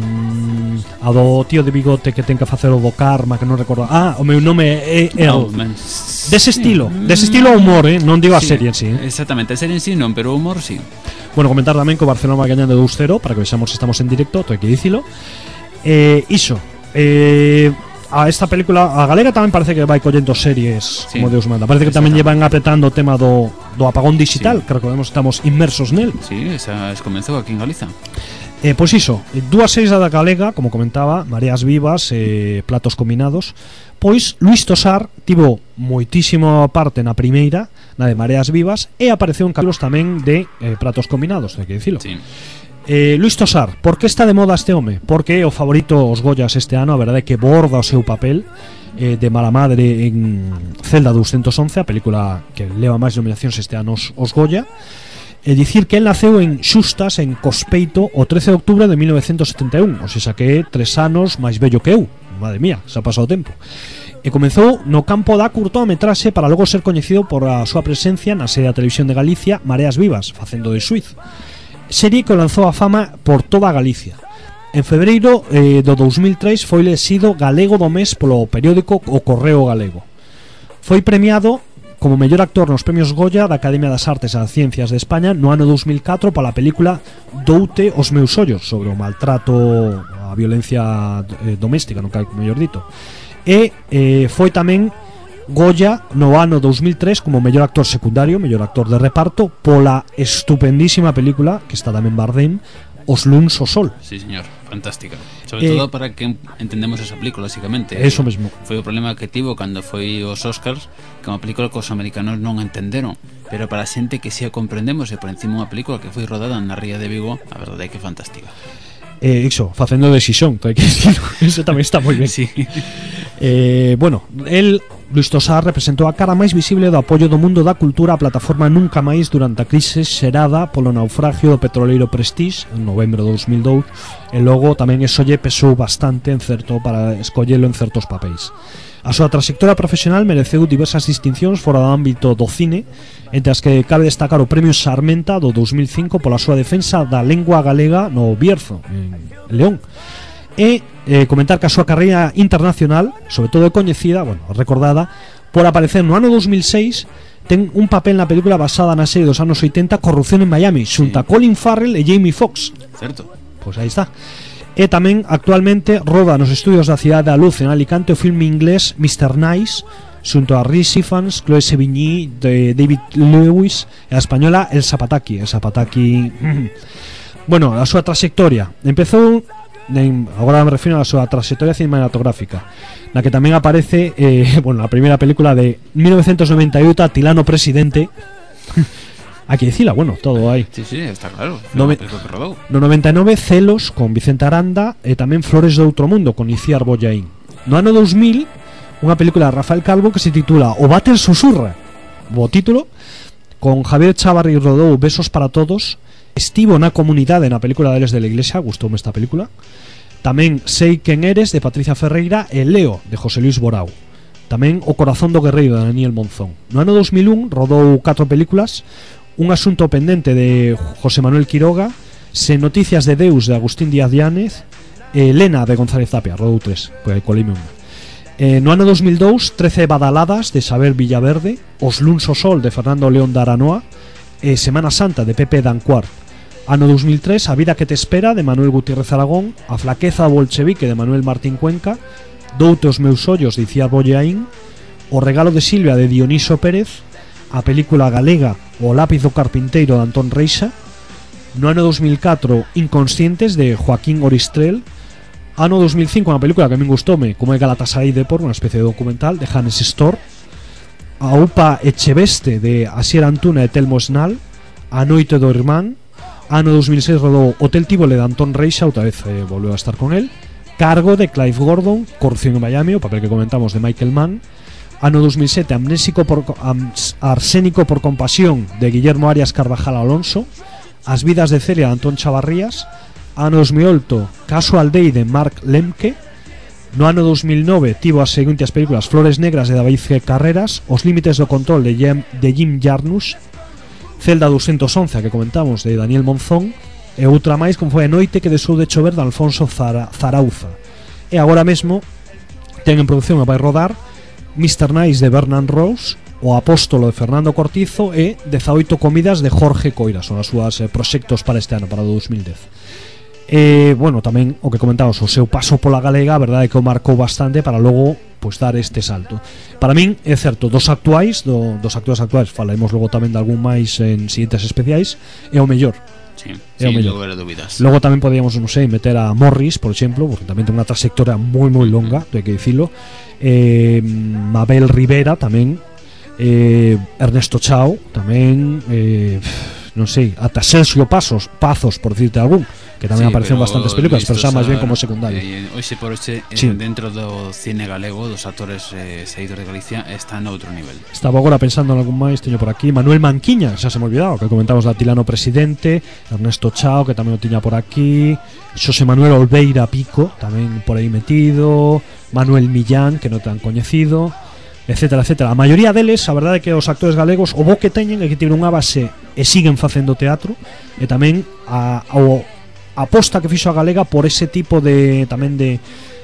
eh, a do tío de bigote que ten que facer o do Karma, que non recordo. Ah, o meu nome é El. No, dese estilo, sí. Dese estilo humor, eh? Non digo a sí, serie en sí, eh? Exactamente, a serie en sí non, pero o humor sí. Bueno, comentar tamén que o Barcelona vai gañando dous cero, para que vexamos se estamos en directo, hai que dicilo. Eh, iso Eh, a esta película, a galega tamén parece que vai collendo series, sí, como Deus manda. Parece que tamén llevan apretando o tema do, do apagón digital, sí, que recordemos que estamos inmersos nel. Sí, esa comenzou aquí en Galiza. Eh, pois iso, dúas series da galega, como comentaba, Mareas Vivas e eh, Platos Combinados. Pois Luis Tosar tivo moitísimo parte na primeira, na de Mareas Vivas, e apareceu en capítulos tamén de eh, Platos Combinados, hai que dicilo. Sí. Eh, Luis Tosar, por que está de moda este home? Porque o favorito os Goyas este ano, a verdade é que borda o seu papel eh, de mala madre en Celda doscientos once, a película que leva máis nominacións este ano os, os Goya. E dicir que el naceu en Xustas, en Cospeito, o trece de outubro de mil novecentos setenta e un, ou seja que é tres anos máis vello que eu. Madre mía, se ha pasado o tempo. E comezou no campo da curtometraxe para logo ser coñecido por a súa presencia na serie da televisión de Galicia Mareas Vivas, facendo de Suiz, serie que o lanzou a fama por toda Galicia. En febreiro eh, do dous mil tres foi elexido Galego do Mes polo periódico O Correo Galego. Foi premiado como mellor actor nos premios Goya da Academia das Artes e das Ciencias de España no ano dous mil catro pola película Doute os meus ollos, sobre o maltrato, a violencia eh, doméstica, non cae mellor dito. E eh, foi tamén Goya no ano dous mil tres como mellor actor secundario, mellor actor de reparto, pola estupendísima película que está tamén Bardem, Os luns o sol. Sí, señor, fantástica. Sobre Eh, todo para que entendemos esa película, básicamente. Eso mesmo. Foi o problema que tivo cando foi os Oscars, que é unha película que os americanos non entenderon, pero para a xente que xa comprendemos, e por encima unha película que foi rodada na Ría de Vigo, a verdade é que é fantástica. Eh, iso, facendo de Xixón, hai que decirlo. Eso tamén está moi ben. Sí. Eh, bueno, el, Luis Tosar, representou a cara máis visible do apoio do mundo da cultura á plataforma Nunca Máis durante a crise xerada polo naufragio do petroleiro Prestige en novembro de dos mil dous, e logo tamén eso lle pesou bastante en certo para escollelo en certos papéis. A súa trayectoria profesional mereceu diversas distincións fora do ámbito do cine, entre as que cabe destacar o Premio Sarmenta do dos mil cinco pola súa defensa da lengua galega no Bierzo, en León. E eh, comentar que a súa carreira internacional, sobre todo é coñecida, bueno, recordada, por aparecer no ano dos mil seis, ten un papel na película basada na serie dos anos oitenta Corrupción en Miami, xunto a Colin Farrell e Jamie Foxx. Certo. Pois aí está. E tamén actualmente roda nos estudios da Cidade da Luz en Alicante o filme inglés mister Nice, xunto a Rhys Ifans, Chloe Sevigny, de David Lewis e a española El Zapataki. El Zapataki. Bueno, a súa trayectoria empezou en, agora me refiro a súa trayectoria cinematográfica, na que tamén aparece eh, bueno, a primeira película de mil novecientos noventa e oito, Tilano Presidente. Hai que dicila, bueno, todo aí. Sí, sí, está claro. Nove- Que rodou. No noventa e nove, Celos, con Vicente Aranda, e tamén Flores do Outro Mundo, con Iciar Bollaín. No ano dos mil, unha película de Rafael Calvo que se titula O Váter Susurra, bo título, con Javier Chávarri rodou Besos para Todos. Estivo na comunidade na película deles de la Iglesia, gustoume esta película. Tamén Sei quen eres, de Patricia Ferreira, e Leo, de José Luis Borao. Tamén O Corazón do Guerreiro, de Daniel Monzón. No ano dos mil un rodou catro películas: Un asunto pendente, de José Manuel Quiroga, Sen noticias de Deus, de Agustín Díaz Llánez, e Elena, de González Tapia, rodou tres, pois colime unha. Eh, no ano dos mil dous, Trece badaladas, de Saber Villaverde, Os luns o sol, de Fernando León de Aranoa, e Semana Santa, de Pepe Dancuart. Ano dos mil tres, A vida que te espera, de Manuel Gutiérrez Aragón, A flaqueza bolchevique, de Manuel Martín Cuenca, Doute os meus ollos, de Iciar Bollaín, O regalo de Silvia, de Dioniso Pérez, a película galega O lápiz do carpinteiro, de Antón Reixa. No ano dos mil catro, Inconscientes, de Joaquín Oristrel. Ano dos mil cinco, unha película que a min gustoume, como é Galatasaray Depor, unha especie de documental, de Hannes Storr. A Upa Echeveste, de Asier Antuna e Telmo Snal. A noite do irmán. Ano dos mil seis rodou Hotel Tívole, de Antón Reixa, outra vez eh, volveu a estar con el. Cargo, de Clive Gordon. Corrupción en Miami, o papel que comentamos, de Michael Mann. Ano dos mil sete, Amnésico por, am, Arsénico por compasión, de Guillermo Arias Carvajal Alonso. As vidas de Celia, de Antón Chavarrías. Ano dos mil oito, Caso Aldei, de Mark Lemke. No ano dos mil nove tivo as seguintes películas: Flores negras, de David G. Carreras, Os límites do control, de Jim, de Jim Jarmusch, Celda doscientos once, que comentamos, de Daniel Monzón, e outra máis, como foi A noite que desou de chover, de Alfonso Zara, Zarauza. E agora mesmo ten en producción e vai rodar mister Nice, de Bernard Rose, O apóstolo, de Fernando Cortizo, e dezaoito comidas, de Jorge Coira. Son as súas eh, proxectos para este ano, para o dos mil dez. E, bueno, tamén o que comentamos, o seu paso pola galega, a verdade é que o marcou bastante para logo pois dar este salto. Para min, é certo, dos actuais, do, dos actores actuais, falaremos logo tamén de algún máis en siguientes especiais, é o mellor. Sí, É o sin mellor. lugar a dúbidas. Logo tamén podíamos, non sei, meter a Morris, por exemplo, porque tamén ten unha trayectoria moi moi longa, hai que dicilo. Eh, Mabel Rivera tamén, eh, Ernesto Chao tamén, eh, non sei, ata Sergio Pasos, Pazos, por decirte algún, que tamén Sí, apareceu en pero bastantes películas, Luis pero xa máis Tosar, ben como secundario. eh, Hoxe por hoxe, eh, Sí. dentro do cine galego, dos actores eh, saídos de Galicia, está en outro nivel. Estaba agora pensando en algún máis, teño por aquí Manuel Manquiña, xa se me olvidado, que comentamos da Tilano Presidente, Ernesto Chao, que tamén o tiña por aquí, Xosé Manuel Olveira Pico, tamén por aí metido, Manuel Millán, que non tan coñecido, etcétera, etcétera. A maioría deles, a verdade é que os actores galegos o bo que teñen é que tiven unha base e siguen facendo teatro, e tamén a, a, a aposta que fixo a galega por ese tipo de tamén de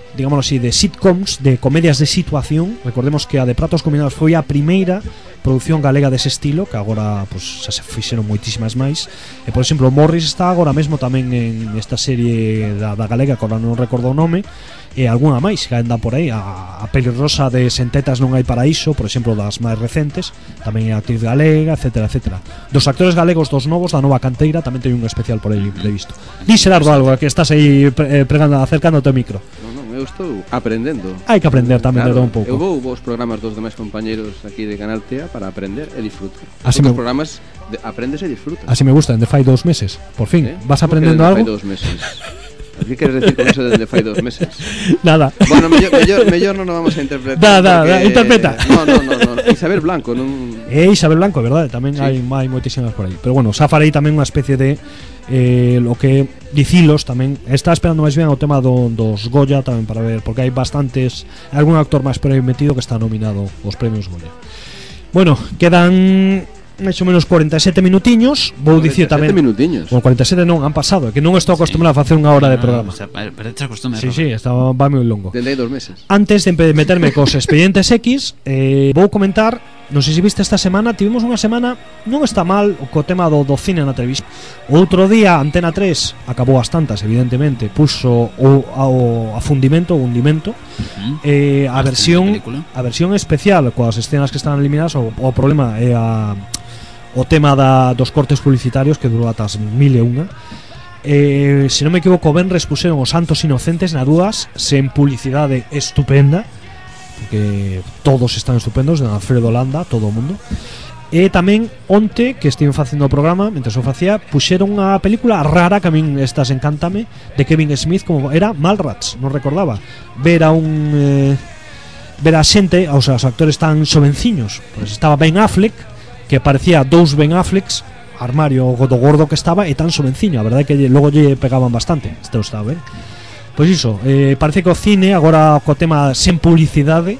digámoslo así, de sitcoms, de comedias de situación. Recordemos que a de Pratos Combinados foi a primeira produción galega dese estilo, que agora pues, xa se fixeron moitísimas máis. E, por exemplo, Morris está agora mesmo tamén en esta serie da, da galega, que agora non recordo o nome, e algunha máis que anda por aí. A, a Pelirrosa de Sentetas non hai paraíso, por exemplo, das máis recentes, tamén é actriz galega, etcétera, etcétera. Dos actores galegos dos novos, da nova canteira, tamén ten un especial por aí previsto. Di, Xerardo, algo, que estás aí pre, pregando, acercándote ao micro. Non, non, eu estou aprendendo. Hai que aprender tamén, claro, de todo un pouco. Eu vou vos programas dos demais compañeros aquí de Canal T A para aprender e disfrutar. Así Os me... programas de aprendes e disfrutas. Así me gusta, dende fai dos meses. Por fin, ¿Eh? vas aprendendo algo? Fai dos meses. ¿Qué quieres decir con eso de fai dos meses? Nada. Bueno, mellor, mellor, mellor non o vamos a interpretar. Da, da, porque... da, interpreta. No, no, no, no. Isabel Blanco non... E Isabel Blanco, verdade? Tamén Sí. hai, hai moitísimas por aí. Pero bueno, xa farei tamén unha especie de eh, lo que dicilos tamén. Está esperando máis ben o tema do, dos Goya tamén para ver, porque hai bastantes, hai algún actor máis por aí metido que está nominado aos premios Goya. Bueno, quedan máis ou menos cuarenta e sete minutiños. Vou dicir tamén minutiños. Bueno, cuarenta e sete non, han pasado, é que non estou acostumbrado a facer unha hora de programa. O sea, pero te acostumbras. Sí, sí, está, va moi longo. Dende hai dos meses. Antes de meterme cos expedientes X, eh, vou comentar, non sei se viste esta semana, tivemos unha semana, non está mal co tema do, do cine na televisión. Outro día Antena tres acabou as tantas, evidentemente, puxo o, o afundimento, o hundimento, Uh-huh. eh, a Bastante versión película. a versión especial coas escenas que están eliminadas. O, o problema é a o tema da, dos cortes publicitarios, que durou ata as mil e unha. Eh, se non me equivoco, ben respuseron os Santos Inocentes na dúas, sen publicidade estupenda, porque todos están estupendos, de Alfredo Landa, todo o mundo. E tamén onte, que estive facendo o programa, mentre o facía, puxeron unha película rara que a min estas encántame, de Kevin Smith, como era Mallrats, non recordaba. Ver a un eh, ver a xente, o sea, os actores tan xovenciños. Pois estaba Ben Affleck, que parecía dous Ben Afflecks, armario do gordo que estaba, e tan xovenciño, a verdade que logo lle pegaban bastante. Este o estaba ben. Pois iso, eh, parece que o cine agora co tema sen publicidade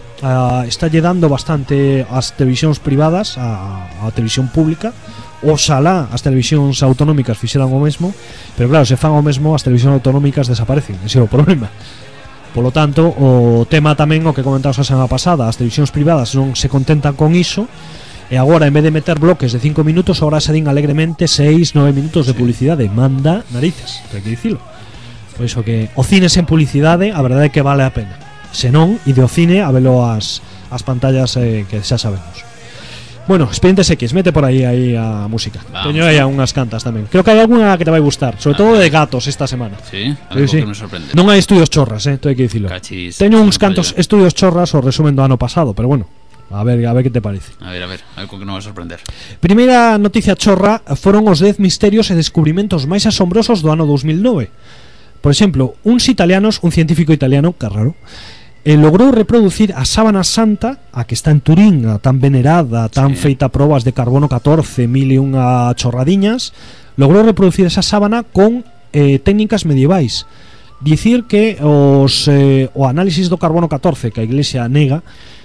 uh, está lle dando bastante ás televisións privadas, a, a televisión pública. Oxalá as televisións autonómicas fixeran o mesmo, pero claro, se fan o mesmo, as televisións autonómicas desaparecen, ese é o problema. Polo tanto, o tema tamén o que comentamos a semana pasada, as televisións privadas non se contentan con iso, e agora en vez de meter bloques de cinco minutos, agora se din alegremente seis, nove minutos de publicidade. Manda narices, hai que dicilo. Por iso que o cine sen publicidade, a verdade é que vale a pena. Se non, e do cine a velo as, as pantallas eh, que xa sabemos. Bueno, Expedientes X, mete por aí aí a música. Vamos, Teño aí unhas cantas tamén. Creo que hai algunha que te vai gustar, sobre todo de gatos esta semana. Sí, algo Sí, sí. que nos sorprende. Non hai estudios chorras, eh, todo hai que dicilo. Cachis, Teño uns non cantos pode. estudios chorras o resumen do ano pasado, pero bueno, a ver, a ver que te parece. A ver, a ver, algo que nos va a sorprender. Primeira noticia chorra foron os dez misterios e descubrimentos máis asombrosos do ano dos mil nove. Por exemplo, uns italianos, un científico italiano, que raro, eh, logrou reproducir a sábana santa, a que está en Turín, a tan venerada, tan Sí. feita probas de carbono catorce, mil e unha chorradiñas, logrou reproducir esa sábana con eh, técnicas medievais. Dicir que os eh, o análisis do carbono catorce que a Iglesia nega,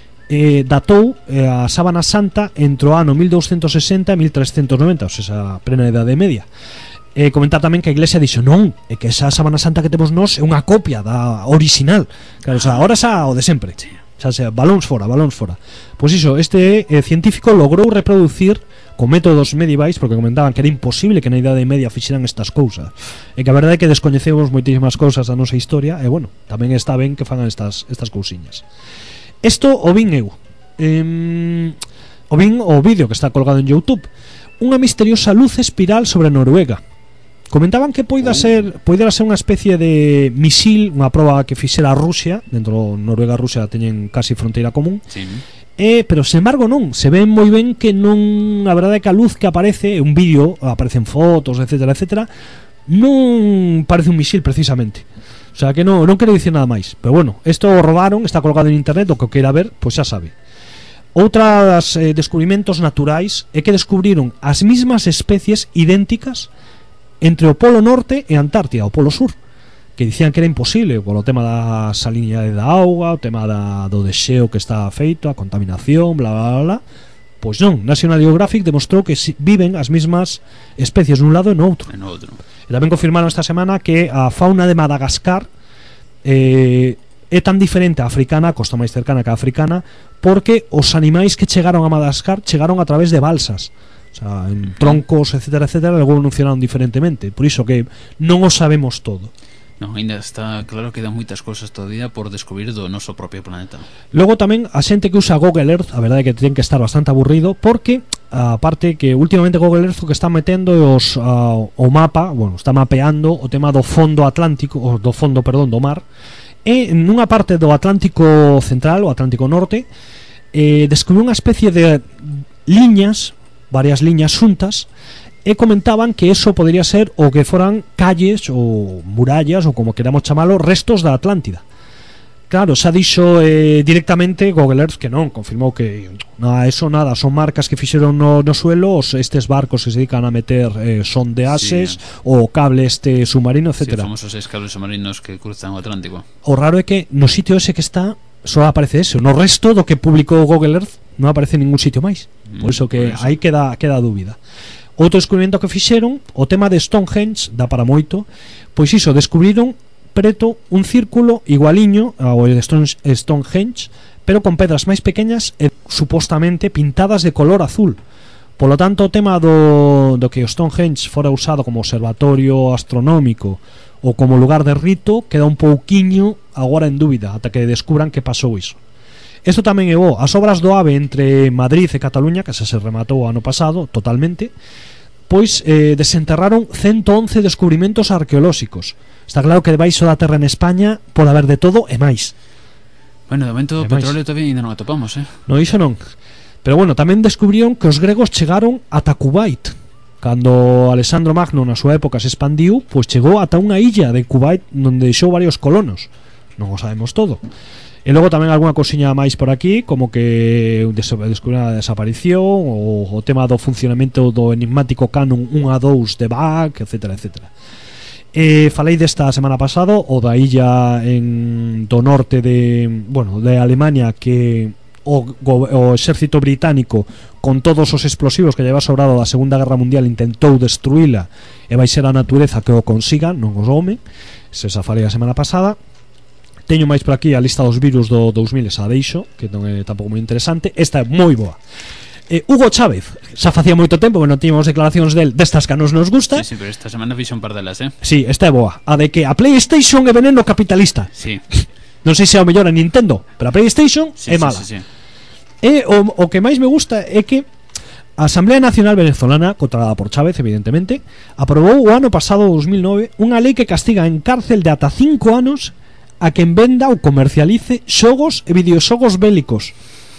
eh, datou eh, a sábana santa entre o ano mil douscentos sesenta e mil trescentos noventa, ou seja, a plena idade media. Eh, comentar tamén que a Iglesia dixo non, é que esa sábana santa que temos nós é unha copia da original. Claro, o sea, ahora xa o de sempre. Xa sea, balóns fora, balóns fora. Pois iso, este eh, científico logrou reproducir con métodos medievais, porque comentaban que era imposible que na idade media fixeran estas cousas. E que a verdade é que descoñecemos moitísimas cousas da nosa historia, e bueno, tamén está ben que fagan estas estas cousiñas. Isto o vin eu. Eh, o vin o vídeo que está colgado en YouTube. Unha misteriosa luz espiral sobre Noruega. Comentaban que poida ser poidera ser unha especie de misil, unha proba que fixera a Rusia, dentro Noruega e Rusia teñen casi fronteira común. Sí. Eh, pero sen embargo non, se ven moi ben que non, a verdade é que a luz que aparece, un vídeo, aparecen fotos, etcétera, etcétera, non parece un misil precisamente. O sea que non, non quero dicir nada máis. Pero bueno, isto o robaron, está colgado en internet, o que o queira ver, pois xa sabe. Outras eh, descubrimentos naturais é que descubriron as mismas especies idénticas entre o Polo Norte e Antártida, o Polo Sur, que dicían que era imposible polo tema da salinidade da auga, o tema da, do deseo que está feito, a contaminación, bla bla bla, bla. Pois non, National Geographic demostrou que si, viven as mesmas especies nun lado e no outro. En outro. E tamén confirmaron esta semana que a fauna de Madagascar eh, é tan diferente a africana, a costa máis cercana que a africana, porque os animais que chegaron a Madagascar chegaron a través de balsas, o sea, en troncos, etcétera, etcétera, e logo evolucionaron diferentemente. Por iso que non o sabemos todo. Non, ainda está claro que quedan moitas cousas todavía por descubrir do noso propio planeta. Logo tamén a xente que usa Google Earth, a verdade é que ten que estar bastante aburrido, porque aparte que últimamente Google Earth o que está metendo os, uh, o mapa, bueno, está mapeando o tema do fondo atlántico, o do fondo, perdón, do mar, e nunha parte do Atlántico Central, o Atlántico Norte, eh, descubriu unha especie de liñas, varias liñas xuntas, e comentaban que eso podría ser o que foran calles ou murallas ou como queramos chamalo, restos da Atlántida. Claro, xa dixo eh, directamente Google Earth que non, confirmou que nada, eso nada, son marcas que fixeron no, no suelo os, estes barcos que se dedican a meter eh, sondeases, sí, o cable este submarino, etcétera. Sí, famosos escables submarinos que cruzan o Atlántico. O raro é que no sitio ese que está só aparece eso, no resto do que publicou Google Earth non aparece en ningún sitio máis. Por iso que mm, aí queda, queda a dúbida. Outro descubrimento que fixeron, o tema de Stonehenge, dá para moito, pois iso, descubriron preto un círculo igualiño ao de Stonehenge, pero con pedras máis pequeñas e supostamente pintadas de color azul. Polo tanto, o tema do, do que o Stonehenge fora usado como observatorio astronómico ou como lugar de rito queda un pouquiño agora en dúbida ata que descubran que pasou iso. Isto tamén é bo, as obras do AVE entre Madrid e Cataluña, que se se rematou o ano pasado totalmente, pois eh, desenterraron ciento once descubrimentos arqueolóxicos. Está claro que debaixo da terra en España pode haber de todo e máis. Bueno, de momento o petróleo todavía ainda non atopamos, eh? Non, iso non. Pero bueno, tamén descubriron que os gregos chegaron ata Kuwait. Cando Alexandro Magno na súa época se expandiu, pois chegou ata unha illa de Kuwait onde deixou varios colonos. Non o sabemos todo. E logo tamén algunha cousiña máis por aquí, como que descubriu a desaparición, o o tema do funcionamento do enigmático canon un a dous de Bach, etcétera, etcétera. E falei desta semana pasado o da illa en do norte de, bueno, de Alemania, que o, o exército británico con todos os explosivos que lleva sobrado da Segunda Guerra Mundial intentou destruíla, e vai ser a natureza que o consiga, non os home. Se esa falei a semana pasada. Teño máis por aquí a lista dos virus do dous mil, esa deixo, que non é tampouco moi interesante. Esta é moi boa. eh, Hugo Chávez, xa facía moito tempo que non tiñamos declaracións del destas que a nos nos gusta. Sí, sí, pero esta semana fixo un par delas, eh? Sí, esta é boa. A de que a PlayStation é veneno capitalista. Sí. Non sei se é o mellor a Nintendo, pero a PlayStation sí, é sí, mala. sí, sí. E o, o que máis me gusta é que a Asamblea Nacional Venezolana, controlada por Chávez, evidentemente, aprobou o ano pasado, dous mil nove, unha lei que castiga en cárcel de ata cinco anos a quen venda ou comercialice xogos e videoxogos bélicos.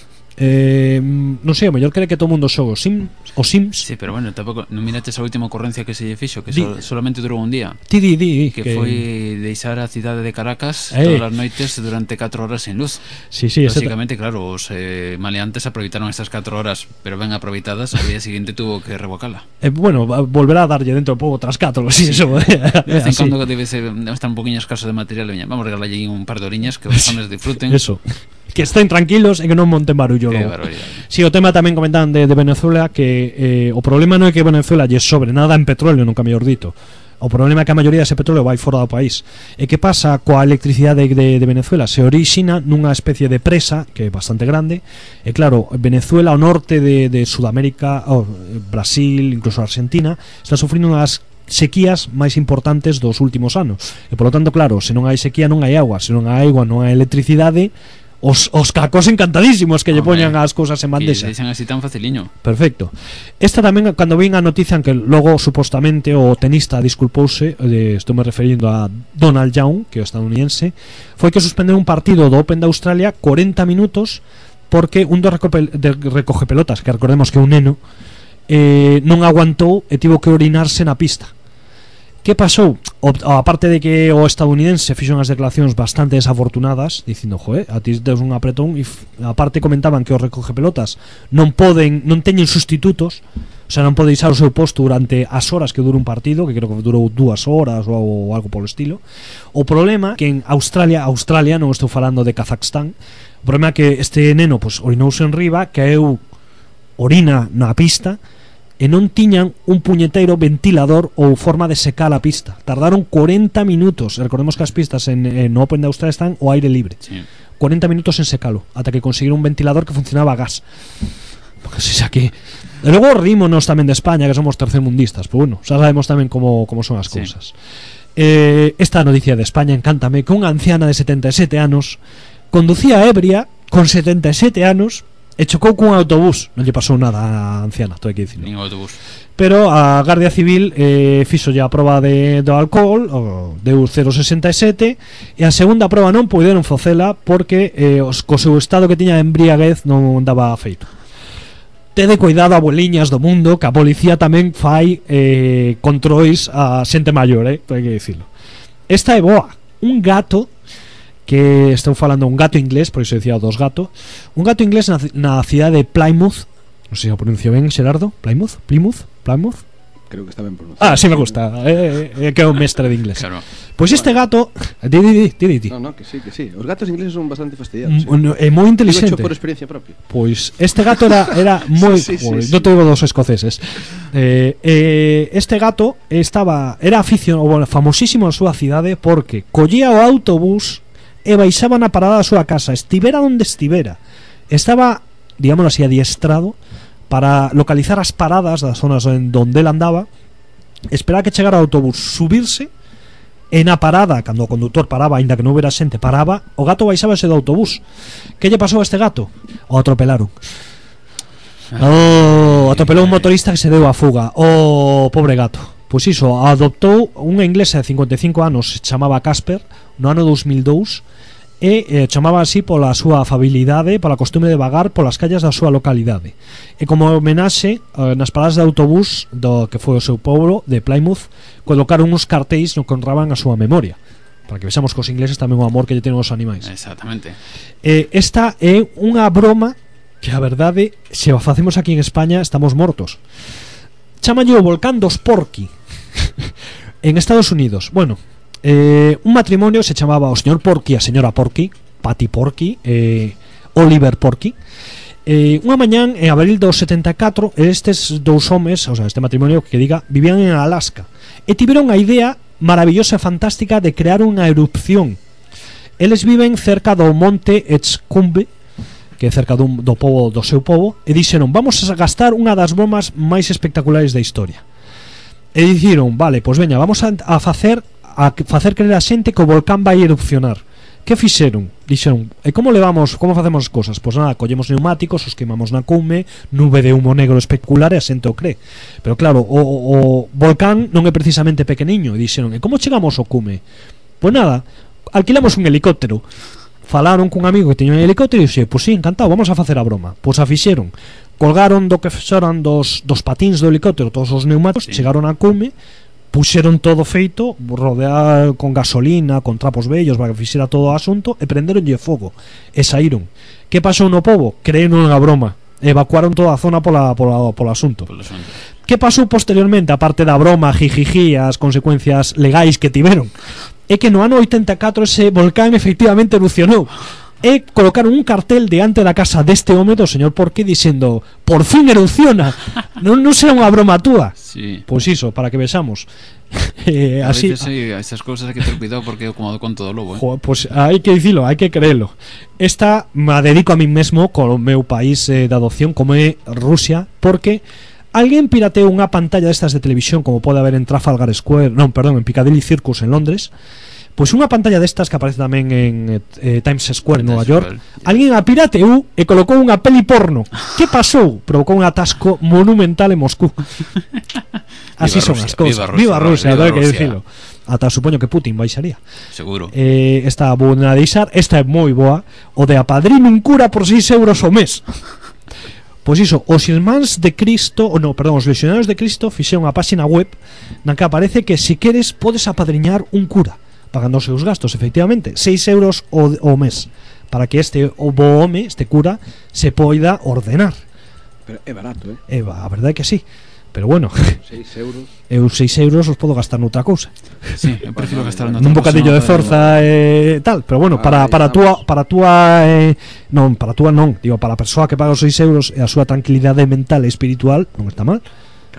Eh, non sei, o mellor cree que todo mundo xoga Sim, o Sims. Sí, pero bueno, tampouco non mirates a última ocurrencia que se lle fixo, que Di, so, solamente durou un día. Ti di, di, que, que foi deixar a cidade de Caracas eh. todas as noites durante catro horas sin luz. Sí, sí, básicamente, claro, os eh, maleantes aproveitaron estas catro horas, pero ben aproveitadas, al día siguiente tuvo que revocala. Eh, bueno, volverá a darlle dentro de pouco otras catro, sí, sí. Eso. De vez en cando que debe ser, estar un poquinho escaso de material, veña, vamos a regalarlle un par de oriñas que os homes disfruten. Eso. Que estén tranquilos e que non monten barullo logo. Si, sí, o tema tamén comentaban de, de Venezuela, que eh, o problema non é que Venezuela lle sobre nada en petróleo, nunca mellor dito. O problema é que a maioría dese petróleo vai fora do país. E que pasa coa electricidade de, de Venezuela? Se orixina nunha especie de presa que é bastante grande. E claro, Venezuela, ao norte de, de Sudamérica, oh, Brasil, incluso Argentina, está sufrindo unhas sequías máis importantes dos últimos anos. E polo tanto, claro, se non hai sequía non hai agua, se non hai agua non hai electricidade. Os, os cacos encantadísimos que lle poñan as cousas en bandexa. Que deixan así tan faciliño. Perfecto. Esta tamén, cando vin a noticia en que logo supostamente o tenista disculpouse, de, estou me referindo a Donald Young, que é o estadounidense, foi que suspendeu un partido do Open de Australia corenta minutos porque un dos de recoge pelotas, que recordemos que é un neno, eh, non aguantou e tivo que orinarse na pista. Que pasou? O, aparte de que o estadounidense fixo unhas declaracións bastante desafortunadas, dicindo, joe, a ti deus un apretón, e aparte comentaban que os recoge pelotas non poden, non teñen sustitutos, o sea, non pode isar o seu posto durante as horas que dura un partido, que creo que durou dúas horas ou, ou algo polo estilo. O problema que en Australia, Australia, non estou falando de Kazajstán, o problema é que este neno, pues, orinouse en riba, caeu orina na pista, e non tiñan un puñeteiro ventilador ou forma de secar a pista. Tardaron cuarenta minutos, recordemos que as pistas en, en Open de Australia están ao aire libre, sí. cuarenta minutos en secalo, ata que conseguiron un ventilador que funcionaba a gas. Porque si xa que... E logo rímonos tamén de España, que somos tercermundistas, pero bueno, xa sabemos tamén como, como son as sí. cousas. Eh, esta noticia de España encántame, que unha anciana de setenta e sete anos conducía ebria con setenta e sete anos e chocou cun autobús. Non lle pasou nada á anciana, todo hai que dicirlo. Nin autobús. Pero a Gardia Civil eh, fixo ya a proba de, do alcohol, o, deu cero coma sesenta e sete, e a segunda proba non puderon facela porque eh, os, co seu estado que tiña de embriaguez non daba feito. Tede cuidado, abueliñas do mundo, que a policía tamén fai eh, controis a xente maior, eh, todo hai que dicirlo. Esta é boa. Un gato que estou falando, un gato inglés, por iso decía dos gato, un gato inglés na, na cidade de Plymouth, non sei se o pronuncio ben, Xerardo, Plymouth, Plymouth, Plymouth. Creo que está ben pronunciado. Ah, sí me gusta, eh, eh, que é un mestre de inglés. Claro. Pois pues este gato, di di di, di, di. No, no, que sí, que sí. Os gatos ingleses son bastante fastidiados. Mm, é moi inteligente. Digo hecho por experiencia propia. Pois este gato era era moi, sí, sí, pues, sí, yo sí. te digo dos escoceses. Eh, eh, este gato estaba era aficionado, bueno, famosísimo na súa cidade porque collía o autobús e baixaba na parada da súa casa, estivera onde estivera. Estaba, digámoslo así, adiestrado para localizar as paradas das zonas en donde él andaba, esperar que chegara o autobús, subirse, e na parada, cando o conductor paraba, aínda que non houbera xente, paraba, o gato baixábase do autobús. Que lle pasou a este gato? O atropelaron. Oh, atropelou un motorista que se deu a fuga. Oh, pobre gato. Pois iso, adoptou unha inglesa de cincuenta e cinco anos, se chamaba Casper, no ano dos mil dous, e eh, chamaba así pola súa afabilidade, pola costume de vagar polas calles da súa localidade. E como homenaxe, eh, nas paradas de autobús do que foi o seu pobo de Plymouth, colocaron uns cartéis no que honraban a súa memoria, para que vexamos cos ingleses tamén o amor que lle tenen os animais. Exactamente. Eh, esta é unha broma que a verdade, se a facemos aquí en España estamos mortos. Chámanlle o volcán dos Porky en Estados Unidos. Bueno, Eh, un matrimonio se chamaba o señor Porky e a señora Porky, Patty Porky, eh, Oliver Porky. Eh, unha mañán en abril dos setenta e catro, estes dous homes, o sea, este matrimonio que diga, vivían en Alaska e tiveron a idea maravillosa e fantástica de crear unha erupción. Eles viven cerca do monte Edgecumbe, que é cerca do, do pobo do seu pobo, e dixeron, vamos a gastar unha das bombas máis espectaculares da historia. E dixeron, vale, pois veña, vamos a, a facer a facer creer a xente que o volcán vai erupcionar. Que fixeron? Dixeron, e como levamos, como facemos as cosas? Pois nada, collemos neumáticos, os queimamos na cume, nube de humo negro especular e a xente o cree. Pero claro, o, o volcán non é precisamente pequeniño. E dixeron, e como chegamos ao cume? Pois nada, alquilamos un helicóptero. Falaron cun amigo que tiña un helicóptero e dixeron, pois sí, encantado, vamos a facer a broma. Pois a fixeron, colgaron do que xoran dos, dos patins do helicóptero todos os neumáticos, sí. Chegaron á cume, puxeron todo feito, rodear con gasolina, con trapos vellos para que fixera todo o asunto, e prenderonlle fogo e saíron. Que pasou no pobo? Creeron unha broma, evacuaron toda a zona pola, pola, polo asunto. Que pasou posteriormente, aparte da broma, jijiji, as consecuencias legais que tiveron? É que no ano oitenta e catro ese volcán efectivamente erupcionou e colocaron un cartel diante da casa deste home, do señor Porky, dicindo, por fin erupciona, non, non será unha broma túa. Sí. Pois iso, para que vexamos. eh, a así, veces sí, a esas cousas hai que ter cuidado porque é como con todo lobo, eh? Jo, pois hai que dicilo, hai que creelo. Esta me dedico a mí mesmo co meu país eh, de adopción, como é Rusia, porque alguén pirateou unha pantalla destas de televisión, como pode haber en Trafalgar Square, non, perdón, en Piccadilly Circus en Londres. Pois unha pantalla destas que aparece tamén en eh, Times Square en Nova York, alguén a pirateou e colocou unha peli porno. Que pasou? Provocou un atasco monumental en Moscú. Así son as cousas. Viva Rusia, hai que dicilo. Ata supoño que Putin baixaría. Seguro. Eh, esta boa de deixar, esta é moi boa, o de apadrino un cura por seis euros ao mes. Pois iso, os irmáns de Cristo, ou non, perdón, os legionarios de Cristo fixeron unha páxina web na que aparece que se queres podes apadriñar un cura pagando os seus gastos, efectivamente, seis euros o, o mes, para que este o bo home, este cura, se poida ordenar. Pero é barato, eh? É, a verdade é que sí. Pero bueno, seis euros. Eu seis euros os podo gastar noutra cousa. Sí, eu prefiro gastar noutra un bocadillo de forza e eh, tal, pero bueno, para para túa para túa eh, non, para túa non, digo, para a persoa que paga os seis euros e a súa tranquilidade mental e espiritual non está mal.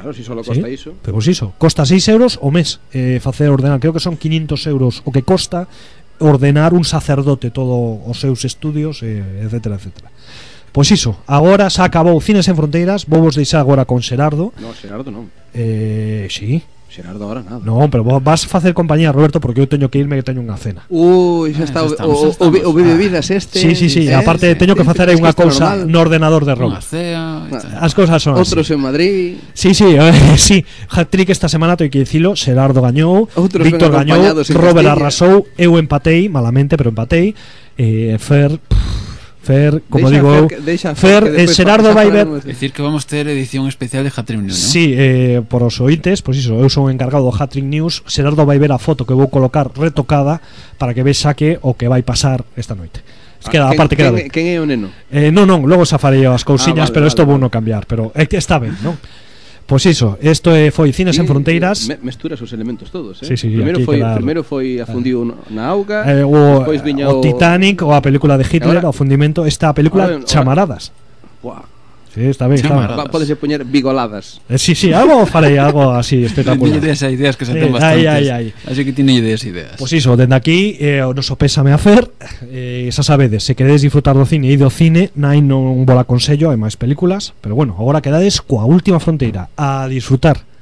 Claro, si solo costa Sí, iso. pero pues iso, costa seis euros o mes eh, facer ordenar, creo que son quinientos euros o que costa ordenar un sacerdote todo os seus estudios, eh, etcétera, etcétera. Pois iso, agora xa acabou Cines en Fronteiras, vou vos deixar agora con Xerardo. No, Xerardo non. Eh, sí. Xerardo ahora nada. Non, pero vos vas facer compañía, Roberto, porque eu teño que irme, que teño unha cena. Ui, xa Ah, está xa o, estamos, o, xa o, estamos. o Vive Vidas este. Sí, sí, sí, eh, aparte teño que facer aí es que unha isto cousa normal. no ordenador de Unha Robert. cea e tal. As cousas son así. Outros en Madrid. Sí, sí, eh, sí, hat-trick esta semana, teño que dicilo, Xerardo gañou, Outros Víctor ben gañou, acompañados en Robert Castilla. arrasou, eu empatei, malamente, pero empatei. Eh, Fer, pff, Fer, como Deixa digo Fer eu, que- deixa Fer, que eh, despois Xerardo xa vai ver. falaremos de- Decir que vamos ter edición especial de Hatrim News, ¿no? Sí, eh, por os ointes, pois iso, eu son o encargado do Hat-Trick News. Xerardo vai ver a foto que vou colocar retocada para que vexa que o que vai pasar esta noite. Es queda, Ah, aparte quen, queda quen, ben. quen é o neno? Eh, non, non, logo xa farei as cousiñas, Ah, vale, pero isto vale, vou vale. non cambiar, pero é que está ben, non? Pois iso, isto é, foi Cines en Sí, Fronteiras. me, mesturas os elementos todos, eh? Sí, sí, primeiro aquí foi quedar- primeiro foi afundido no- na auga, Eh, o, despois viña o Titanic ou a película de Hitler, Agora- o fundimento, esta película Ahora- ahora- Chamaradas. Buah, Sí, está ben, está ben. Chamaradas. va, podes poñer bigoladas. Eh, sí, sí, algo farei, algo así espectacular. Ideas a ideas que se Sí, ten ai, bastantes. ai, ai. Así que tiene ideas ideas. Pois iso, dende aquí eh, o noso pésame a Fer, eh, xa sabedes, se queredes disfrutar do cine e do cine, nai non vos aconsello, hai máis películas, pero bueno, agora quedades coa última fronteira, a disfrutar.